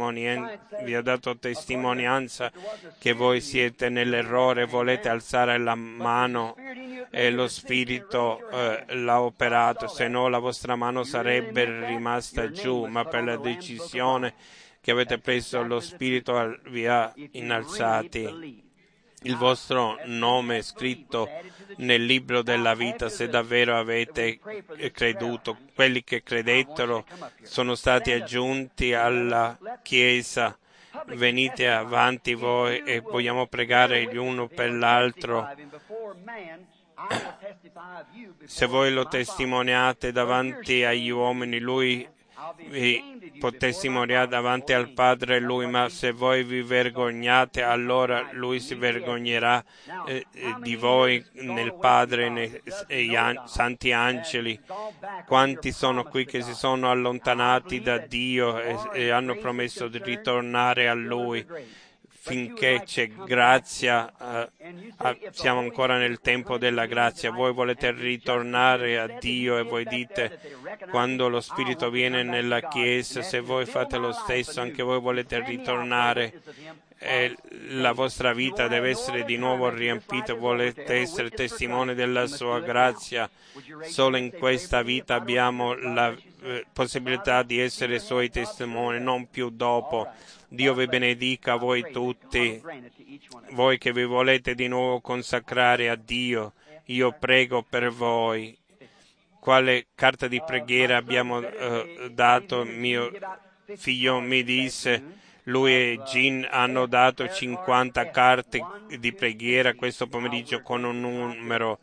testimonianza che voi siete nell'errore, volete alzare la mano e lo Spirito l'ha operato, se no la vostra mano sarebbe rimasta giù, ma per la decisione che avete preso lo Spirito vi ha innalzati. Il vostro nome è scritto nel libro della vita se davvero avete creduto. Quelli che credettero sono stati aggiunti alla Chiesa. Venite avanti voi e vogliamo pregare gli uno per l'altro. Se voi lo testimoniate davanti agli uomini, lui vi può testimoniare davanti al Padre lui, ma se voi vi vergognate, allora lui si vergognerà di voi nel Padre e gli santi angeli. Quanti sono qui che si sono allontanati da Dio e hanno promesso di ritornare a Lui? Finché c'è grazia, siamo ancora nel tempo della grazia. Voi volete ritornare a Dio e voi dite, quando lo Spirito viene nella Chiesa, se voi fate lo stesso, anche voi volete ritornare. E la vostra vita deve essere di nuovo riempita, volete essere testimone della sua grazia. Solo in questa vita abbiamo la possibilità di essere suoi testimoni, non più dopo. Dio vi benedica voi tutti, voi che vi volete di nuovo consacrare a Dio. Io prego per voi. Quale carta di preghiera abbiamo dato? Mio figlio mi disse, lui e Jean hanno dato 50 carte di preghiera questo pomeriggio con un numero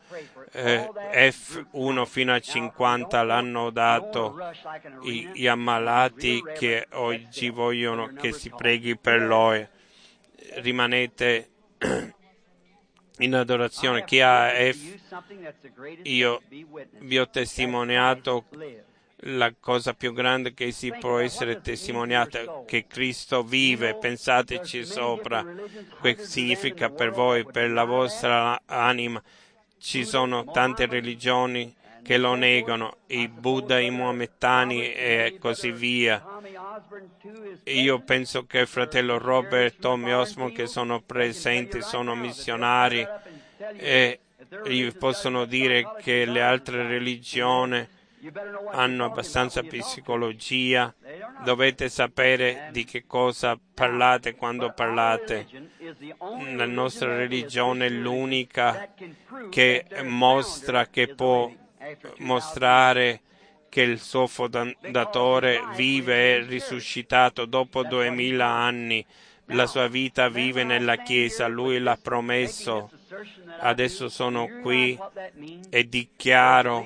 F1 fino a 50 l'hanno dato gli ammalati che oggi vogliono che si preghi per loro. Rimanete in adorazione. Chi ha F, io vi ho testimoniato la cosa più grande che si può essere testimoniata, che Cristo vive. Pensateci sopra. Questo significa per voi, per la vostra anima. Ci sono tante religioni che lo negano, i Buddha, i Mohammedani e così via. Io penso che il fratello Robert, Tommy Osmond, che sono presenti, sono missionari e gli possono dire che le altre religioni hanno abbastanza psicologia. Dovete sapere di che cosa parlate quando parlate. La nostra religione è l'unica che mostra, che può mostrare che il suo fondatore vive e risuscitato dopo 2000 anni. La sua vita vive nella Chiesa, lui l'ha promesso. Adesso sono qui e dichiaro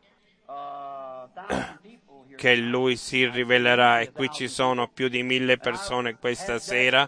che lui si rivelerà, e qui ci sono più di 1000 persone questa sera.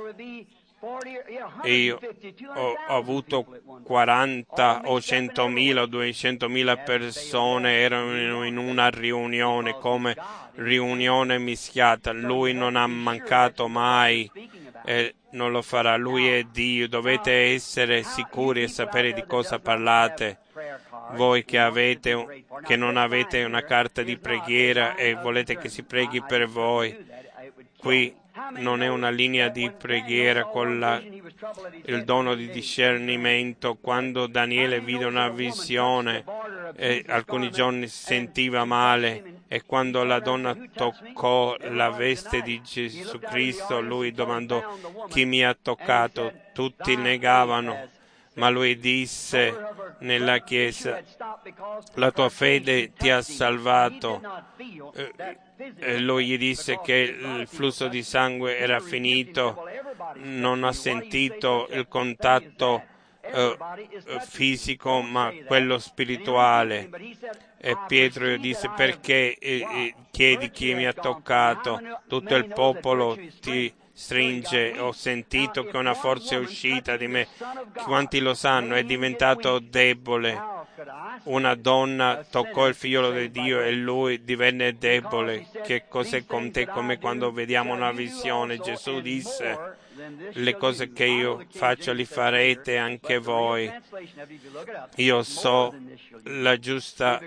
E io ho avuto 40 o 100.000 o 200.000 persone, erano in una riunione, come riunione mischiata. Lui non ha mancato mai e non lo farà. Lui è Dio. Dovete essere sicuri e sapere di cosa parlate. Voi che non avete una carta di preghiera e volete che si preghi per voi, qui non è una linea di preghiera con il dono di discernimento. Quando Daniele vide una visione, alcuni giorni si sentiva male, e quando la donna toccò la veste di Gesù Cristo, lui domandò: chi mi ha toccato? Tutti negavano, ma lui disse nella Chiesa: la tua fede ti ha salvato. Lui gli disse che il flusso di sangue era finito, non ha sentito il contatto fisico, ma quello spirituale. E Pietro gli disse: perché chiedi chi mi ha toccato? Tutto il popolo ti stringe. Ho sentito che una forza è uscita di me. Quanti lo sanno? È diventato debole. Una donna toccò il figliolo di Dio e lui divenne debole. Che cos'è con te? Come quando vediamo una visione. Gesù disse: le cose che io faccio li farete anche voi. Io so la giusta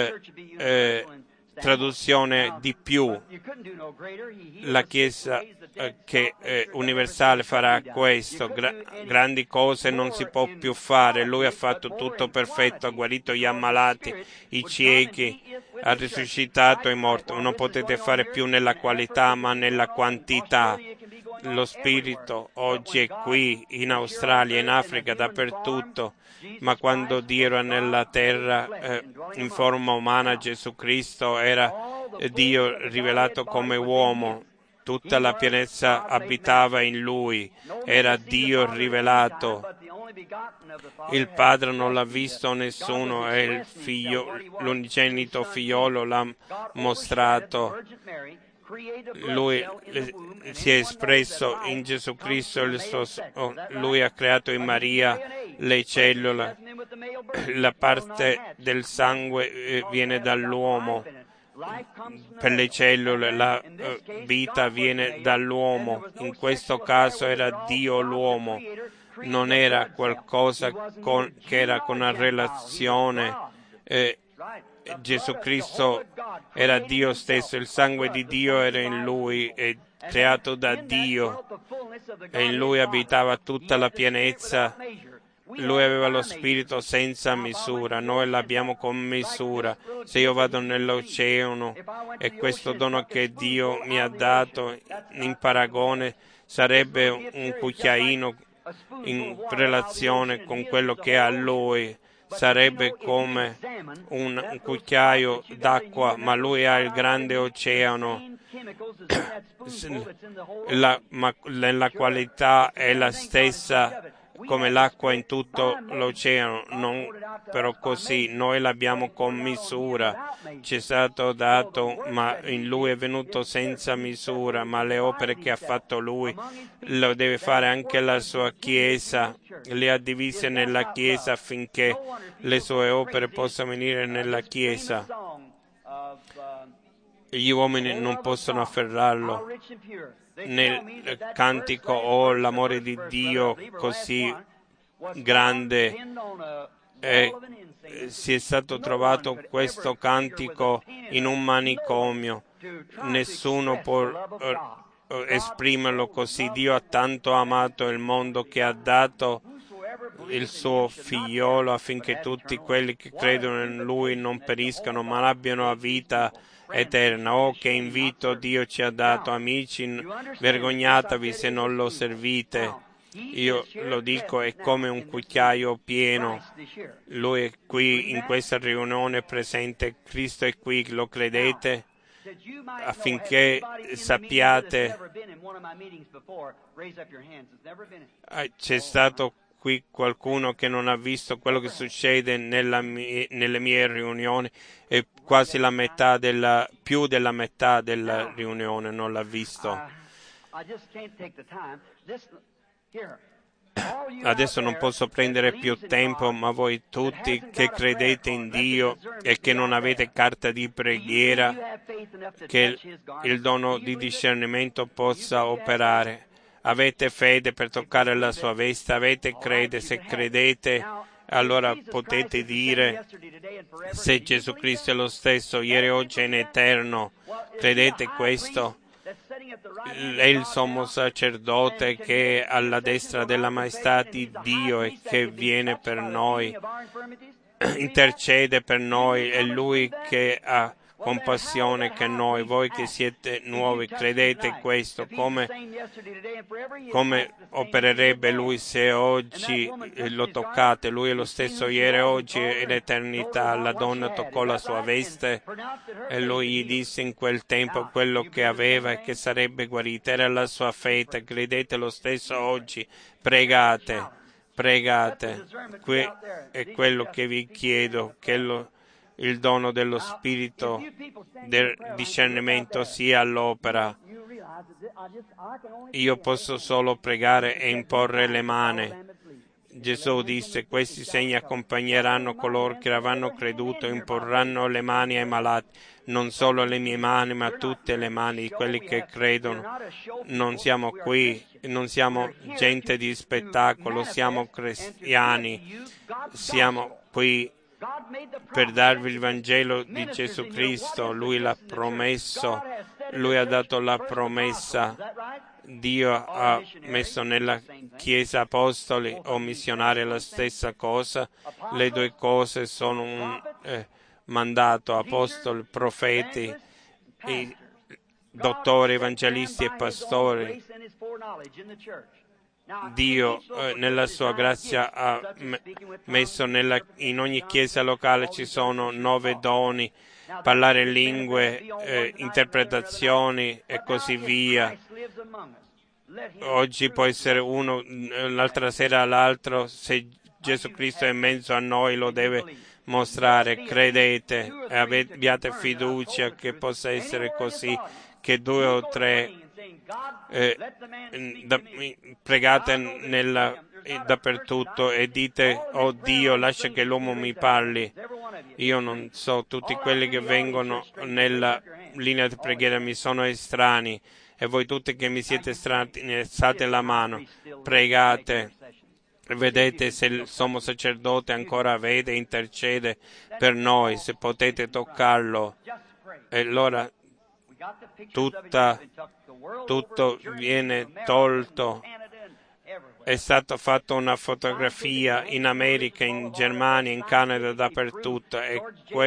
traduzione di più. La Chiesa che universale farà questo. Grandi cose non si può più fare. Lui ha fatto tutto perfetto, ha guarito gli ammalati, i ciechi, ha risuscitato i morti. Non potete fare più nella qualità, ma nella quantità. Lo Spirito oggi è qui, in Australia, in Africa, dappertutto. Ma quando Dio era nella terra in forma umana, Gesù Cristo era Dio rivelato come uomo. Tutta la pienezza abitava in Lui, era Dio rivelato. Il Padre non l'ha visto nessuno e il Figlio, l'unigenito Figliolo l'ha mostrato. Lui si è espresso in Gesù Cristo, lui ha creato in Maria le cellule, la parte del sangue viene dall'uomo, per le cellule la vita viene dall'uomo. In questo caso era Dio l'uomo, non era qualcosa che era con una relazione. Gesù Cristo era Dio stesso, il sangue di Dio era in lui, è creato da Dio, e in lui abitava tutta la pienezza Lui aveva lo spirito senza misura, noi l'abbiamo con misura. Se io vado nell'oceano e questo dono che Dio mi ha dato in paragone sarebbe un cucchiaino in relazione con quello che ha Lui, sarebbe come un cucchiaio d'acqua, ma Lui ha il grande oceano. La qualità è la stessa come l'acqua in tutto l'oceano, non però così, noi l'abbiamo con misura, ci è stato dato, ma in Lui è venuto senza misura, ma le opere che ha fatto Lui lo deve fare anche la sua Chiesa, le ha divise nella Chiesa affinché le sue opere possano venire nella Chiesa. Gli uomini non possono afferrarlo. Nel cantico l'amore di Dio così grande si è stato trovato questo cantico in un manicomio. Nessuno può esprimerlo così. Dio ha tanto amato il mondo che ha dato il suo figliolo affinché tutti quelli che credono in Lui non periscano ma abbiano vita eterna. Oh, che invito Dio ci ha dato, amici, vergognatevi se non lo servite. Io lo dico, è come un cucchiaio pieno. Lui è qui in questa riunione presente, Cristo è qui, lo credete? Affinché sappiate, c'è stato qui qualcuno che non ha visto quello che succede nelle mie riunioni e quasi più della metà della riunione non l'ha visto. Adesso non posso prendere più tempo, ma voi tutti che credete in Dio e che non avete carta di preghiera, che il dono di discernimento possa operare. Avete fede per toccare la sua veste, avete crede, se credete allora potete dire se Gesù Cristo è lo stesso ieri, oggi e in eterno. Credete questo? È il sommo sacerdote che è alla destra della maestà di Dio e che viene per noi, intercede per noi, è Lui che ha compassione che noi. Voi che siete nuovi, credete questo? Come opererebbe Lui se oggi lo toccate? Lui è lo stesso ieri, oggi e in eternità. La donna toccò la sua veste e Lui gli disse in quel tempo quello che aveva e che sarebbe guarita. Era la sua fede. Credete lo stesso oggi? Pregate. Qui è quello che vi chiedo, che il dono dello spirito del discernimento sia all'opera. Io posso solo pregare e imporre le mani. Gesù disse: questi segni accompagneranno coloro che avranno creduto, imporranno le mani ai malati, non solo le mie mani, ma tutte le mani di quelli che credono. Non siamo qui, non siamo gente di spettacolo, siamo cristiani, siamo qui per darvi il Vangelo di Gesù Cristo. Lui l'ha promesso, Lui ha dato la promessa. Dio ha messo nella Chiesa apostoli o missionari la stessa cosa. Le due cose sono un mandato: apostoli, profeti, i dottori, evangelisti e pastori. Dio nella sua grazia ha messo in ogni chiesa locale ci sono 9 doni: parlare lingue, interpretazioni e così via. Oggi può essere uno, l'altra sera l'altro. Se Gesù Cristo è in mezzo a noi lo deve mostrare. Credete e abbiate fiducia che possa essere così, che 2 o 3 pregate dappertutto e dite: oh Dio, lascia che l'uomo mi parli. Io non so, tutti quelli che vengono nella linea di preghiera mi sono estranei, e voi tutti che mi siete estranei alzate la mano, pregate. Vedete se il sommo sacerdote ancora vede, intercede per noi, se potete toccarlo. E allora tutto viene tolto è stata fatta una fotografia in America, in Germania, in Canada, dappertutto, e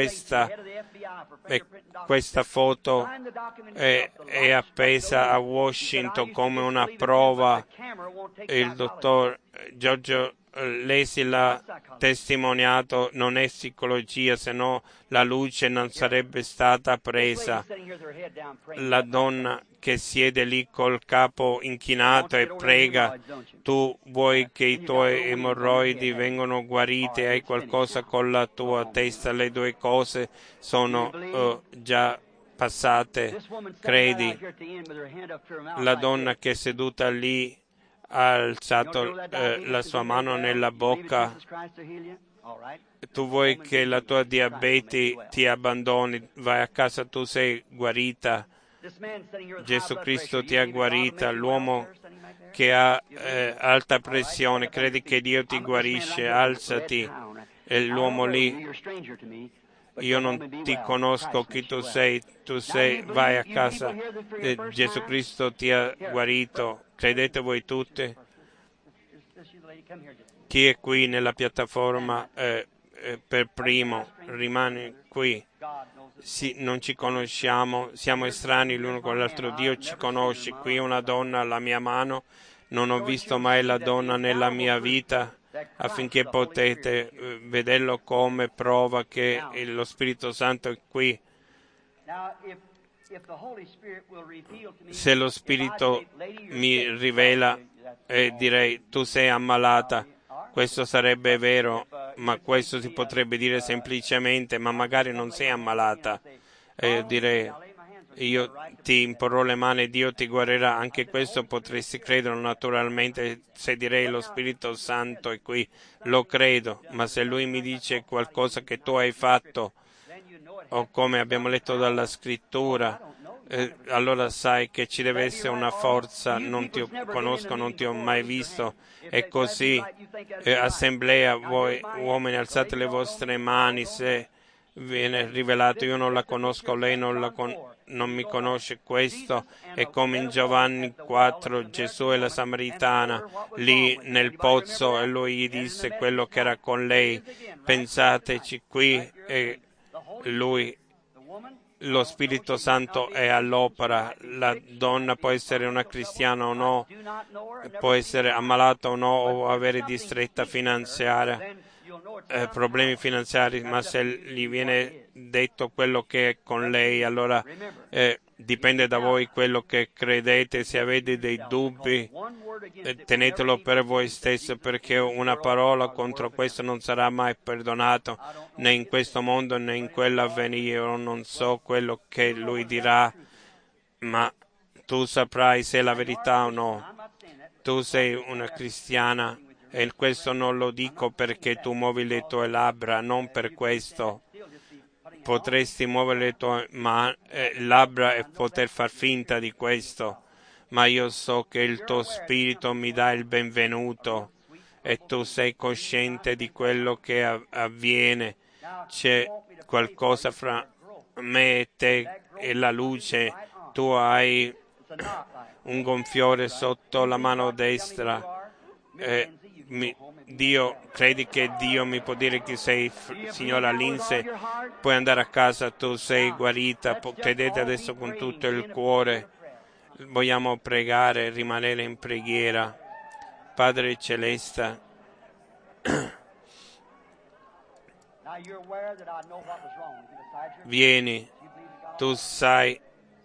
questa foto è appesa a Washington come una prova. Il dottor Giorgio Lesi l'ha testimoniato, non è psicologia, se no la luce non sarebbe stata presa. La donna che siede lì col capo inchinato e prega, tu vuoi che i tuoi emorroidi vengano guariti, hai qualcosa con la tua testa, le due cose sono già passate, credi. La donna che è seduta lì ha alzato la sua mano nella bocca. Tu vuoi che la tua diabete ti abbandoni, vai a casa, tu sei guarita. Gesù Cristo ti ha guarita. L'uomo che ha alta pressione, credi che Dio ti guarisce, alzati. E l'uomo lì, io non ti conosco chi tu sei, vai a casa, Gesù Cristo ti ha guarito. Credete voi tutti? Chi è qui nella piattaforma per primo? Rimani qui. Sì, non ci conosciamo, siamo estranei l'uno con l'altro. Dio ci conosce. Qui una donna alla mia mano, non ho visto mai la donna nella mia vita, affinché potete vederlo come prova che lo Spirito Santo è qui. Se lo Spirito mi rivela e direi tu sei ammalata, questo sarebbe vero, ma questo si potrebbe dire semplicemente, ma magari non sei ammalata. E io direi, io ti imporrò le mani e Dio ti guarirà. Anche questo potresti credere naturalmente se direi lo Spirito Santo è qui. Lo credo, ma se Lui mi dice qualcosa che tu hai fatto, o come abbiamo letto dalla Scrittura, allora sai che ci deve essere una forza. Non ti conosco, non ti ho mai visto. E così, assemblea, voi uomini, alzate le vostre mani se viene rivelato. Io non la conosco, lei non mi conosce. Questo è come in Giovanni 4, Gesù e la Samaritana lì nel pozzo, e lui gli disse quello che era con lei. Pensateci qui, e lui, lo Spirito Santo è all'opera. La donna può essere una cristiana o no, può essere ammalata o no, o avere distretta finanziaria, problemi finanziari, ma se gli viene detto quello che è con lei, allora dipende da voi quello che credete. Se avete dei dubbi, tenetelo per voi stesso, perché una parola contro questo non sarà mai perdonato, né in questo mondo né in quello a venire. Io non so quello che lui dirà, ma tu saprai se è la verità o no. Tu sei una cristiana, e questo non lo dico perché tu muovi le tue labbra, non per questo. Potresti muovere le tue labbra e poter far finta di questo, ma io so che il tuo spirito mi dà il benvenuto e tu sei cosciente di quello che avviene. C'è qualcosa fra me e te e la luce. Tu hai un gonfiore sotto la mano destra. Dio, credi che Dio mi può dire che sei signora Lindsay? Puoi andare a casa, tu sei guarita. Credete adesso con tutto il cuore. Vogliamo pregare, rimanere in preghiera. Padre Celeste, vieni, tu sai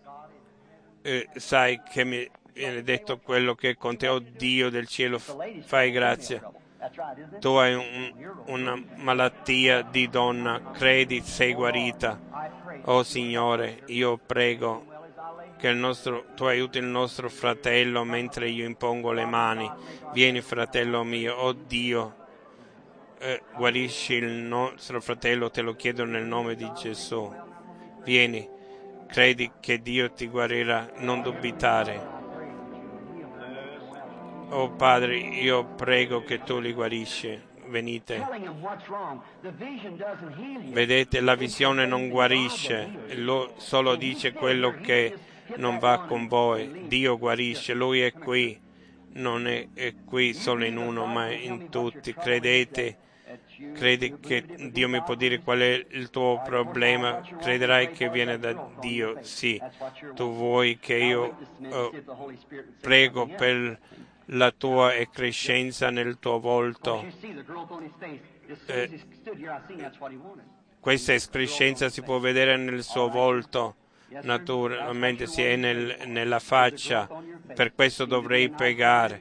che mi viene detto quello che è con te. Oh Dio del cielo, fai grazia. Tu hai una malattia di donna, credi, sei guarita. Oh Signore, io prego che tu aiuti il nostro fratello mentre io impongo le mani. Vieni, fratello mio, oh Dio, guarisci il nostro fratello, te lo chiedo nel nome di Gesù. Vieni, credi che Dio ti guarirà, non dubitare. Oh Padre, io prego che tu li guarisci. Venite. Vedete, la visione non guarisce, solo dice quello che non va con voi. Dio guarisce, Lui è qui. non è qui solo in uno, ma in tutti. Credi che Dio mi può dire qual è il tuo problema? Crederai che viene da Dio? Sì. Tu vuoi che io prego per la tua crescenza nel tuo volto? Questa escrescenza si può vedere nel suo volto, naturalmente si è nella faccia, per questo dovrei pregare.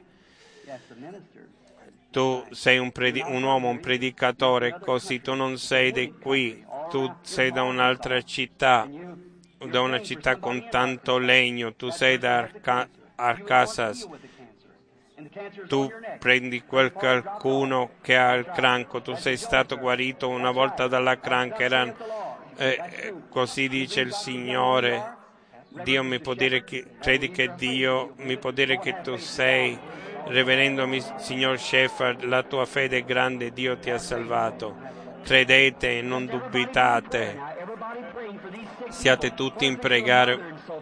Tu sei un uomo, un predicatore, così tu non sei di qui, tu sei da un'altra città, da una città con tanto legno, tu sei da Arkansas. Tu prendi qualcuno che ha il cancro, tu sei stato guarito una volta dalla cancro, così dice il Signore. Dio mi può dire che credi che Dio mi può dire che tu sei, reverendo signor Shepherd, la tua fede è grande, Dio ti ha salvato. Credete e non dubitate. Siate tutti in preghiera,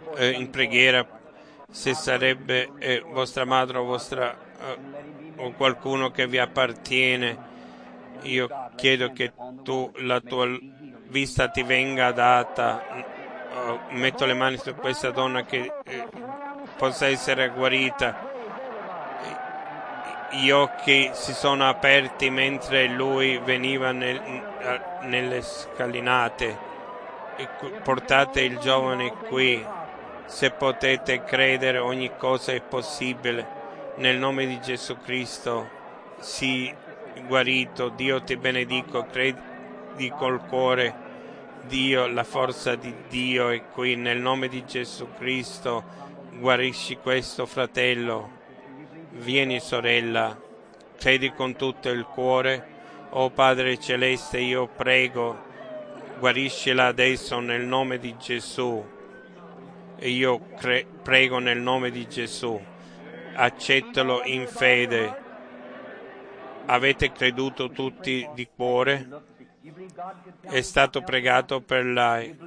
se sarebbe vostra madre o o qualcuno che vi appartiene. Io chiedo che la tua vista ti venga data. Metto le mani su questa donna che possa essere guarita. Gli occhi si sono aperti mentre lui veniva nelle scalinate. Portate il giovane qui. Se potete credere, ogni cosa è possibile. Nel nome di Gesù Cristo, sii guarito. Dio ti benedico. Credi col cuore. Dio, la forza di Dio è qui. Nel nome di Gesù Cristo, guarisci questo fratello. Vieni, sorella. Credi con tutto il cuore. Oh Padre Celeste, io prego, guariscila adesso nel nome di Gesù. E io prego nel nome di Gesù, accettalo in fede. Avete creduto tutti di cuore? È stato pregato per lei.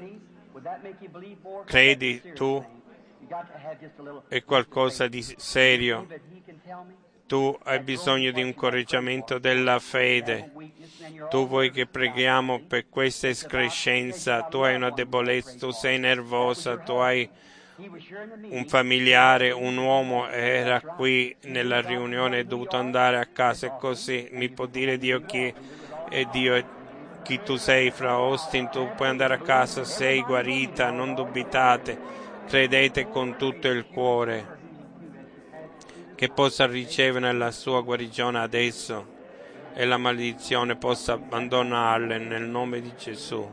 Credi tu? È qualcosa di serio. Tu hai bisogno di un correggiamento della fede. Tu vuoi che preghiamo per questa escrescenza. Tu hai una debolezza, tu sei nervosa, tu hai un familiare, un uomo era qui nella riunione, è dovuto andare a casa e così. Mi può dire Dio chi è Dio? Chi tu sei, fra Austin? Tu puoi andare a casa, sei guarita, non dubitate. Credete con tutto il cuore che possa ricevere la sua guarigione adesso e la maledizione possa abbandonarle nel nome di Gesù.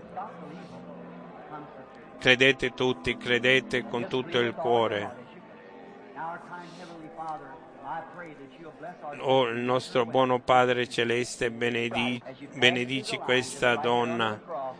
Credete tutti, credete con tutto il cuore. Oh, il nostro buono Padre Celeste, benedici questa donna,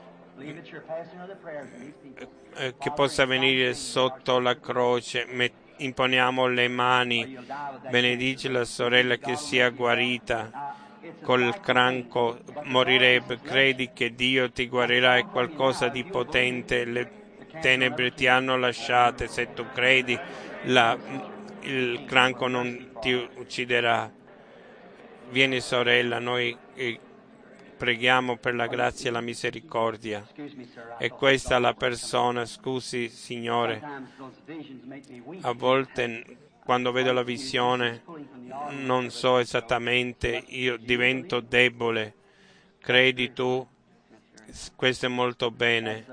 che possa venire sotto la croce. Imponiamo le mani, benedici la sorella che sia guarita. Col cancro morirebbe, credi che Dio ti guarirà, è qualcosa di potente. Le tenebre ti hanno lasciate, se tu credi il cancro non ti ucciderà. Vieni sorella, noi preghiamo per la grazia e la misericordia. E questa è la persona, scusi Signore, a volte quando vedo la visione non so esattamente, io divento debole. Credi tu? Questo è molto bene.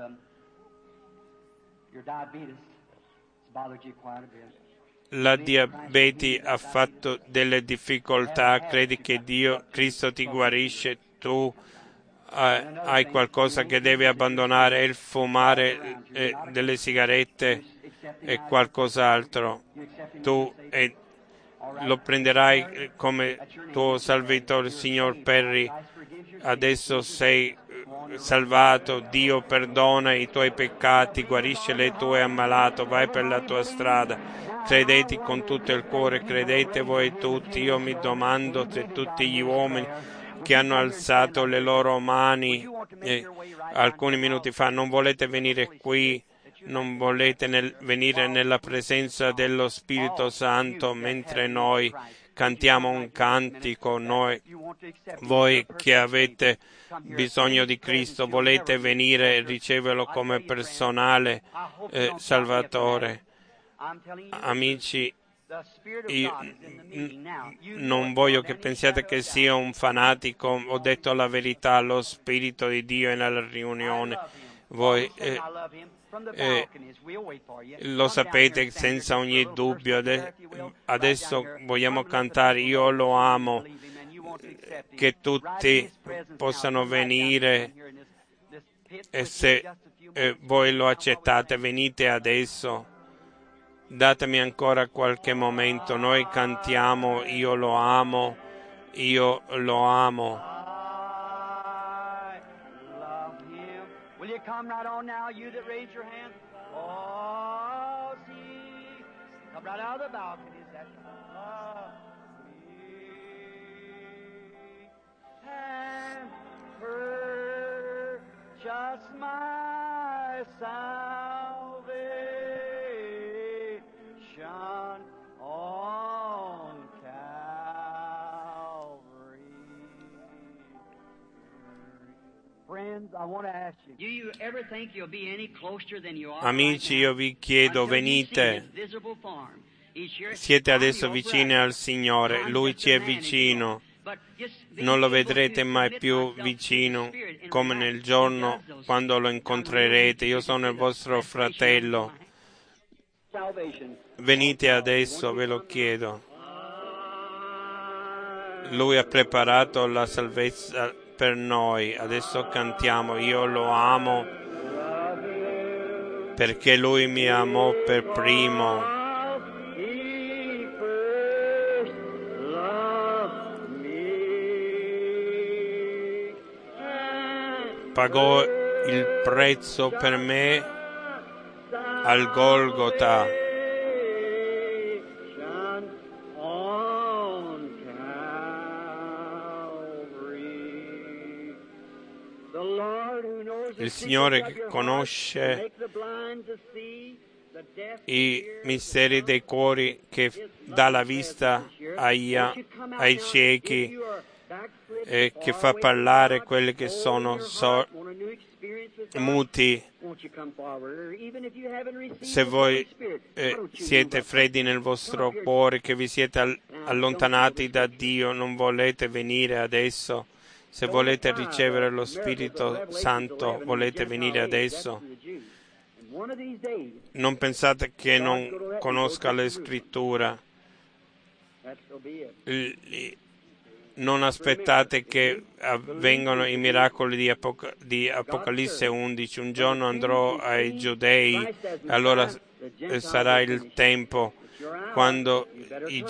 La diabete ha fatto delle difficoltà, credi che Cristo ti guarisce, tu hai qualcosa che devi abbandonare, il fumare delle sigarette e qualcos'altro. Tu lo prenderai come tuo salvatore, signor Perry. Adesso sei salvato, Dio perdona i tuoi peccati, guarisce le tue ammalato, vai per la tua strada. Credete con tutto il cuore, credete voi tutti. Io mi domando se tutti gli uomini che hanno alzato le loro mani alcuni minuti fa, non volete venire qui non volete venire nella presenza dello Spirito Santo mentre noi cantiamo un cantico, voi che avete bisogno di Cristo, volete venire e riceverlo come personale Salvatore. Amici, io non voglio che pensiate che sia un fanatico, ho detto la verità, lo Spirito di Dio è nella riunione. Voi lo sapete senza ogni dubbio. Adesso vogliamo cantare Io lo amo, che tutti possano venire e se voi lo accettate venite adesso. Datemi ancora qualche momento, noi cantiamo Io lo amo, io lo amo. Will you come right on now, you that raise your hand? Oh, see, come right out of the balconies. That's love me and purchase my salvation on Calvary. Friends, I want to ask you, do you ever think you'll be any closer than you are? Amici, io vi chiedo, venite. Siete adesso vicini al Signore, Lui ci è vicino. Non lo vedrete mai più vicino come nel giorno quando lo incontrerete. Io sono il vostro fratello. Venite adesso, ve lo chiedo. Lui ha preparato la salvezza per noi. Adesso cantiamo Io lo amo perché Lui mi amò per primo. Pagò il prezzo per me al Golgota. Il Signore che conosce i misteri dei cuori, che dà la vista ai ciechi e che fa parlare quelli che sono muti. Se voi siete freddi nel vostro cuore, che vi siete allontanati da Dio, non volete venire adesso. Se volete ricevere lo Spirito Santo, volete venire adesso. Non pensate che non conosca le Scritture. Non aspettate che avvengano i miracoli di Apocalisse 11. Un giorno andrò ai Giudei, allora sarà il tempo quando i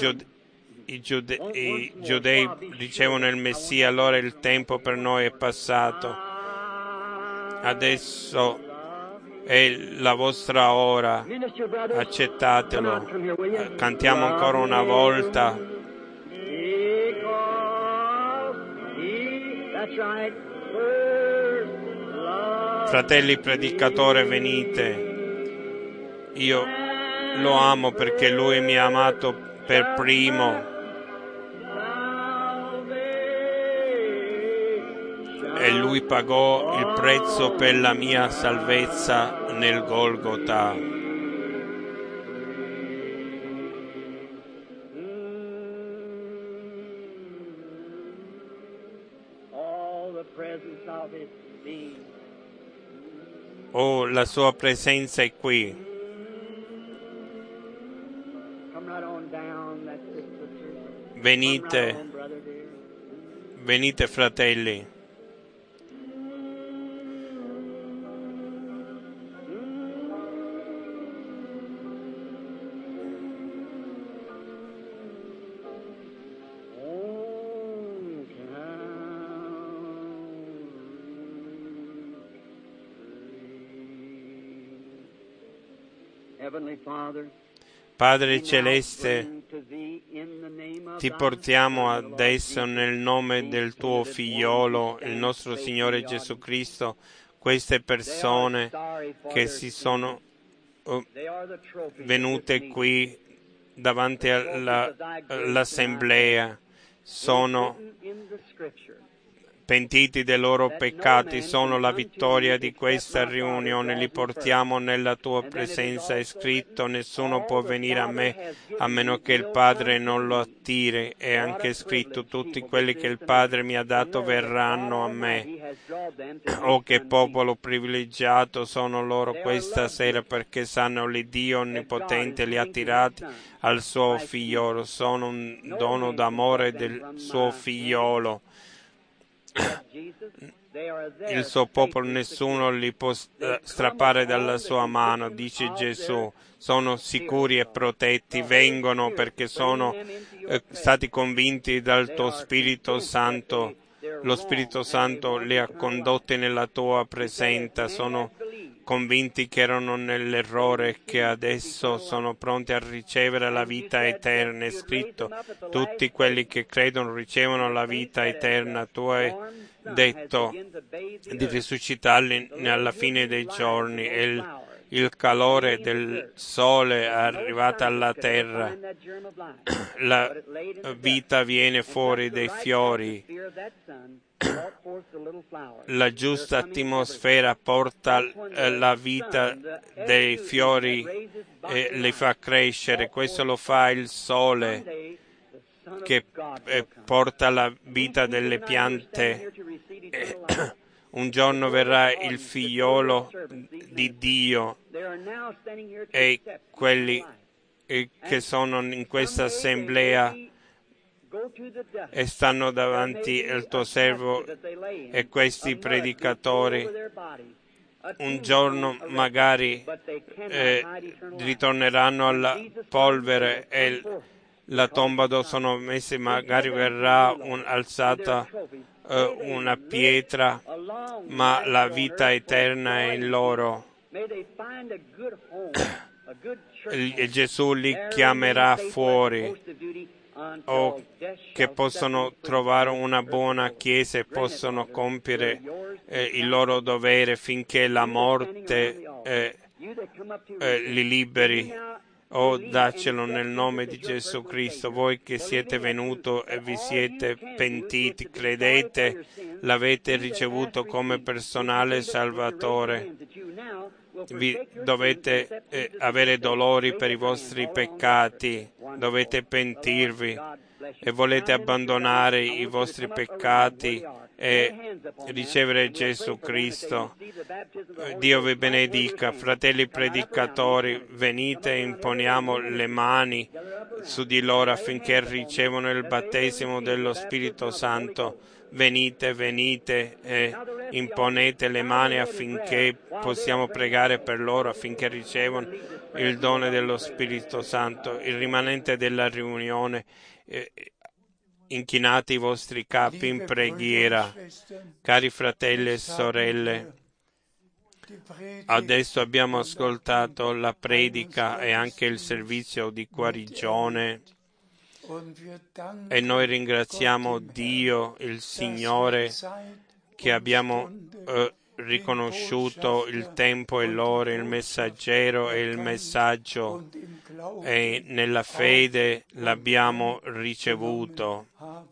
Giudei ricevono il Messia, allora il tempo per noi è passato. Adesso è la vostra ora, accettatelo. Cantiamo ancora una volta. Fratelli predicatori, venite. Io lo amo perché Lui mi ha amato per primo. E Lui pagò il prezzo per la mia salvezza nel Golgota. Oh, la sua presenza è qui. Venite, venite fratelli. Padre Celeste, ti portiamo adesso nel nome del tuo Figliolo, il nostro Signore Gesù Cristo, queste persone che si sono venute qui davanti all'assemblea sono pentiti dei loro peccati, sono la vittoria di questa riunione, li portiamo nella tua presenza. È scritto: nessuno può venire a me a meno che il Padre non lo attiri. È anche scritto: tutti quelli che il Padre mi ha dato verranno a me. Oh, che popolo privilegiato sono loro questa sera, perché sanno che Dio Onnipotente li ha tirati al suo figliolo, sono un dono d'amore del suo figliolo. Il suo popolo nessuno li può strappare dalla sua mano, dice Gesù. Sono sicuri e protetti, vengono perché sono stati convinti dal tuo Spirito Santo. Lo Spirito Santo li ha condotti nella tua presenza, sono convinti che erano nell'errore e che adesso sono pronti a ricevere la vita eterna. È scritto: tutti quelli che credono ricevono la vita eterna. Tu hai detto di risuscitarli alla fine dei giorni, e il calore del sole è arrivato alla terra, la vita viene fuori dai fiori, la giusta atmosfera porta la vita dei fiori e li fa crescere. Questo lo fa il sole, che porta la vita delle piante. Un giorno verrà il figliolo di Dio, e quelli che sono in questa assemblea e stanno davanti al tuo servo e questi predicatori, un giorno magari ritorneranno alla polvere e la tomba dove sono messi, magari verrà alzata una pietra, ma la vita eterna è in loro. E Gesù li chiamerà fuori, o che possono trovare una buona chiesa e possono compiere il loro dovere finché la morte li liberi. Oh, daccelo nel nome di Gesù Cristo. Voi che siete venuti e vi siete pentiti, credete, l'avete ricevuto come personale Salvatore. Vi dovete avere dolori per i vostri peccati, dovete pentirvi e volete abbandonare i vostri peccati e ricevere Gesù Cristo. Dio vi benedica. Fratelli predicatori, venite e imponiamo le mani su di loro affinché ricevano il battesimo dello Spirito Santo. Venite e imponete le mani affinché possiamo pregare per loro, affinché ricevano il dono dello Spirito Santo. Il rimanente della riunione, inchinate i vostri capi in preghiera. Cari fratelli e sorelle, adesso abbiamo ascoltato la predica e anche il servizio di guarigione, e noi ringraziamo Dio, il Signore, che abbiamo riconosciuto il tempo e l'ora, il messaggero e il messaggio, e nella fede l'abbiamo ricevuto.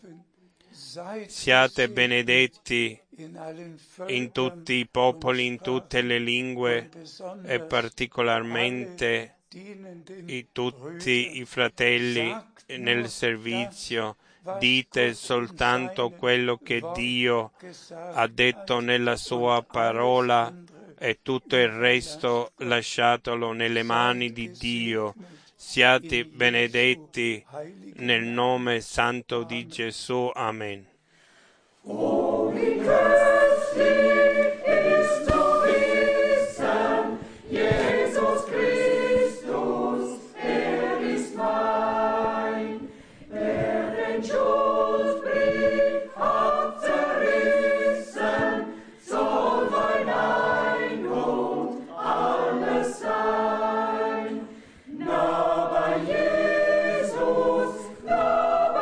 Siate benedetti in tutti i popoli, in tutte le lingue, e particolarmente tutti i fratelli nel servizio. Dite soltanto quello che Dio ha detto nella sua parola, e tutto il resto lasciatelo nelle mani di Dio. Siate benedetti nel nome santo di Gesù. Amen. Oh, wie köstlich ist zu wissen, Jesus Christus, ist mein, der den Schuldbrief hat zerrissen, soll mein Ein und alles sein. Na bei Jesus,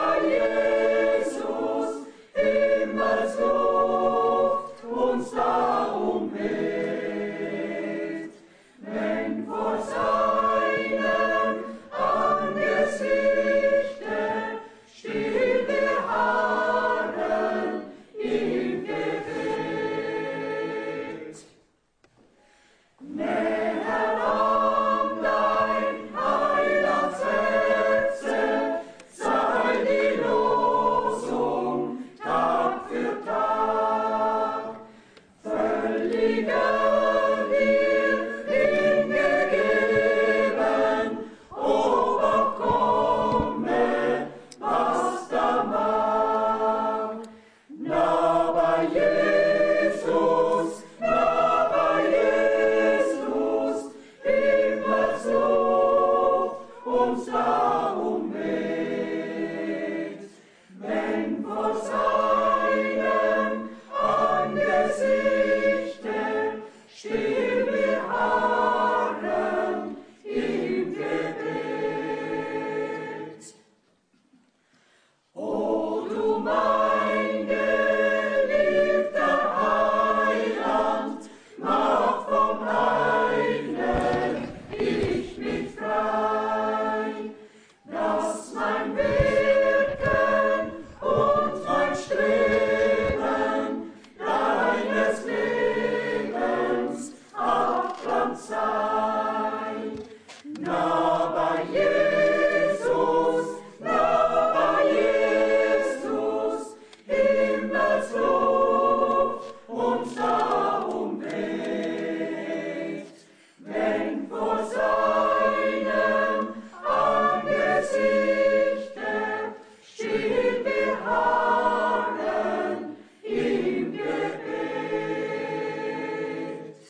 Himmelsluft uns da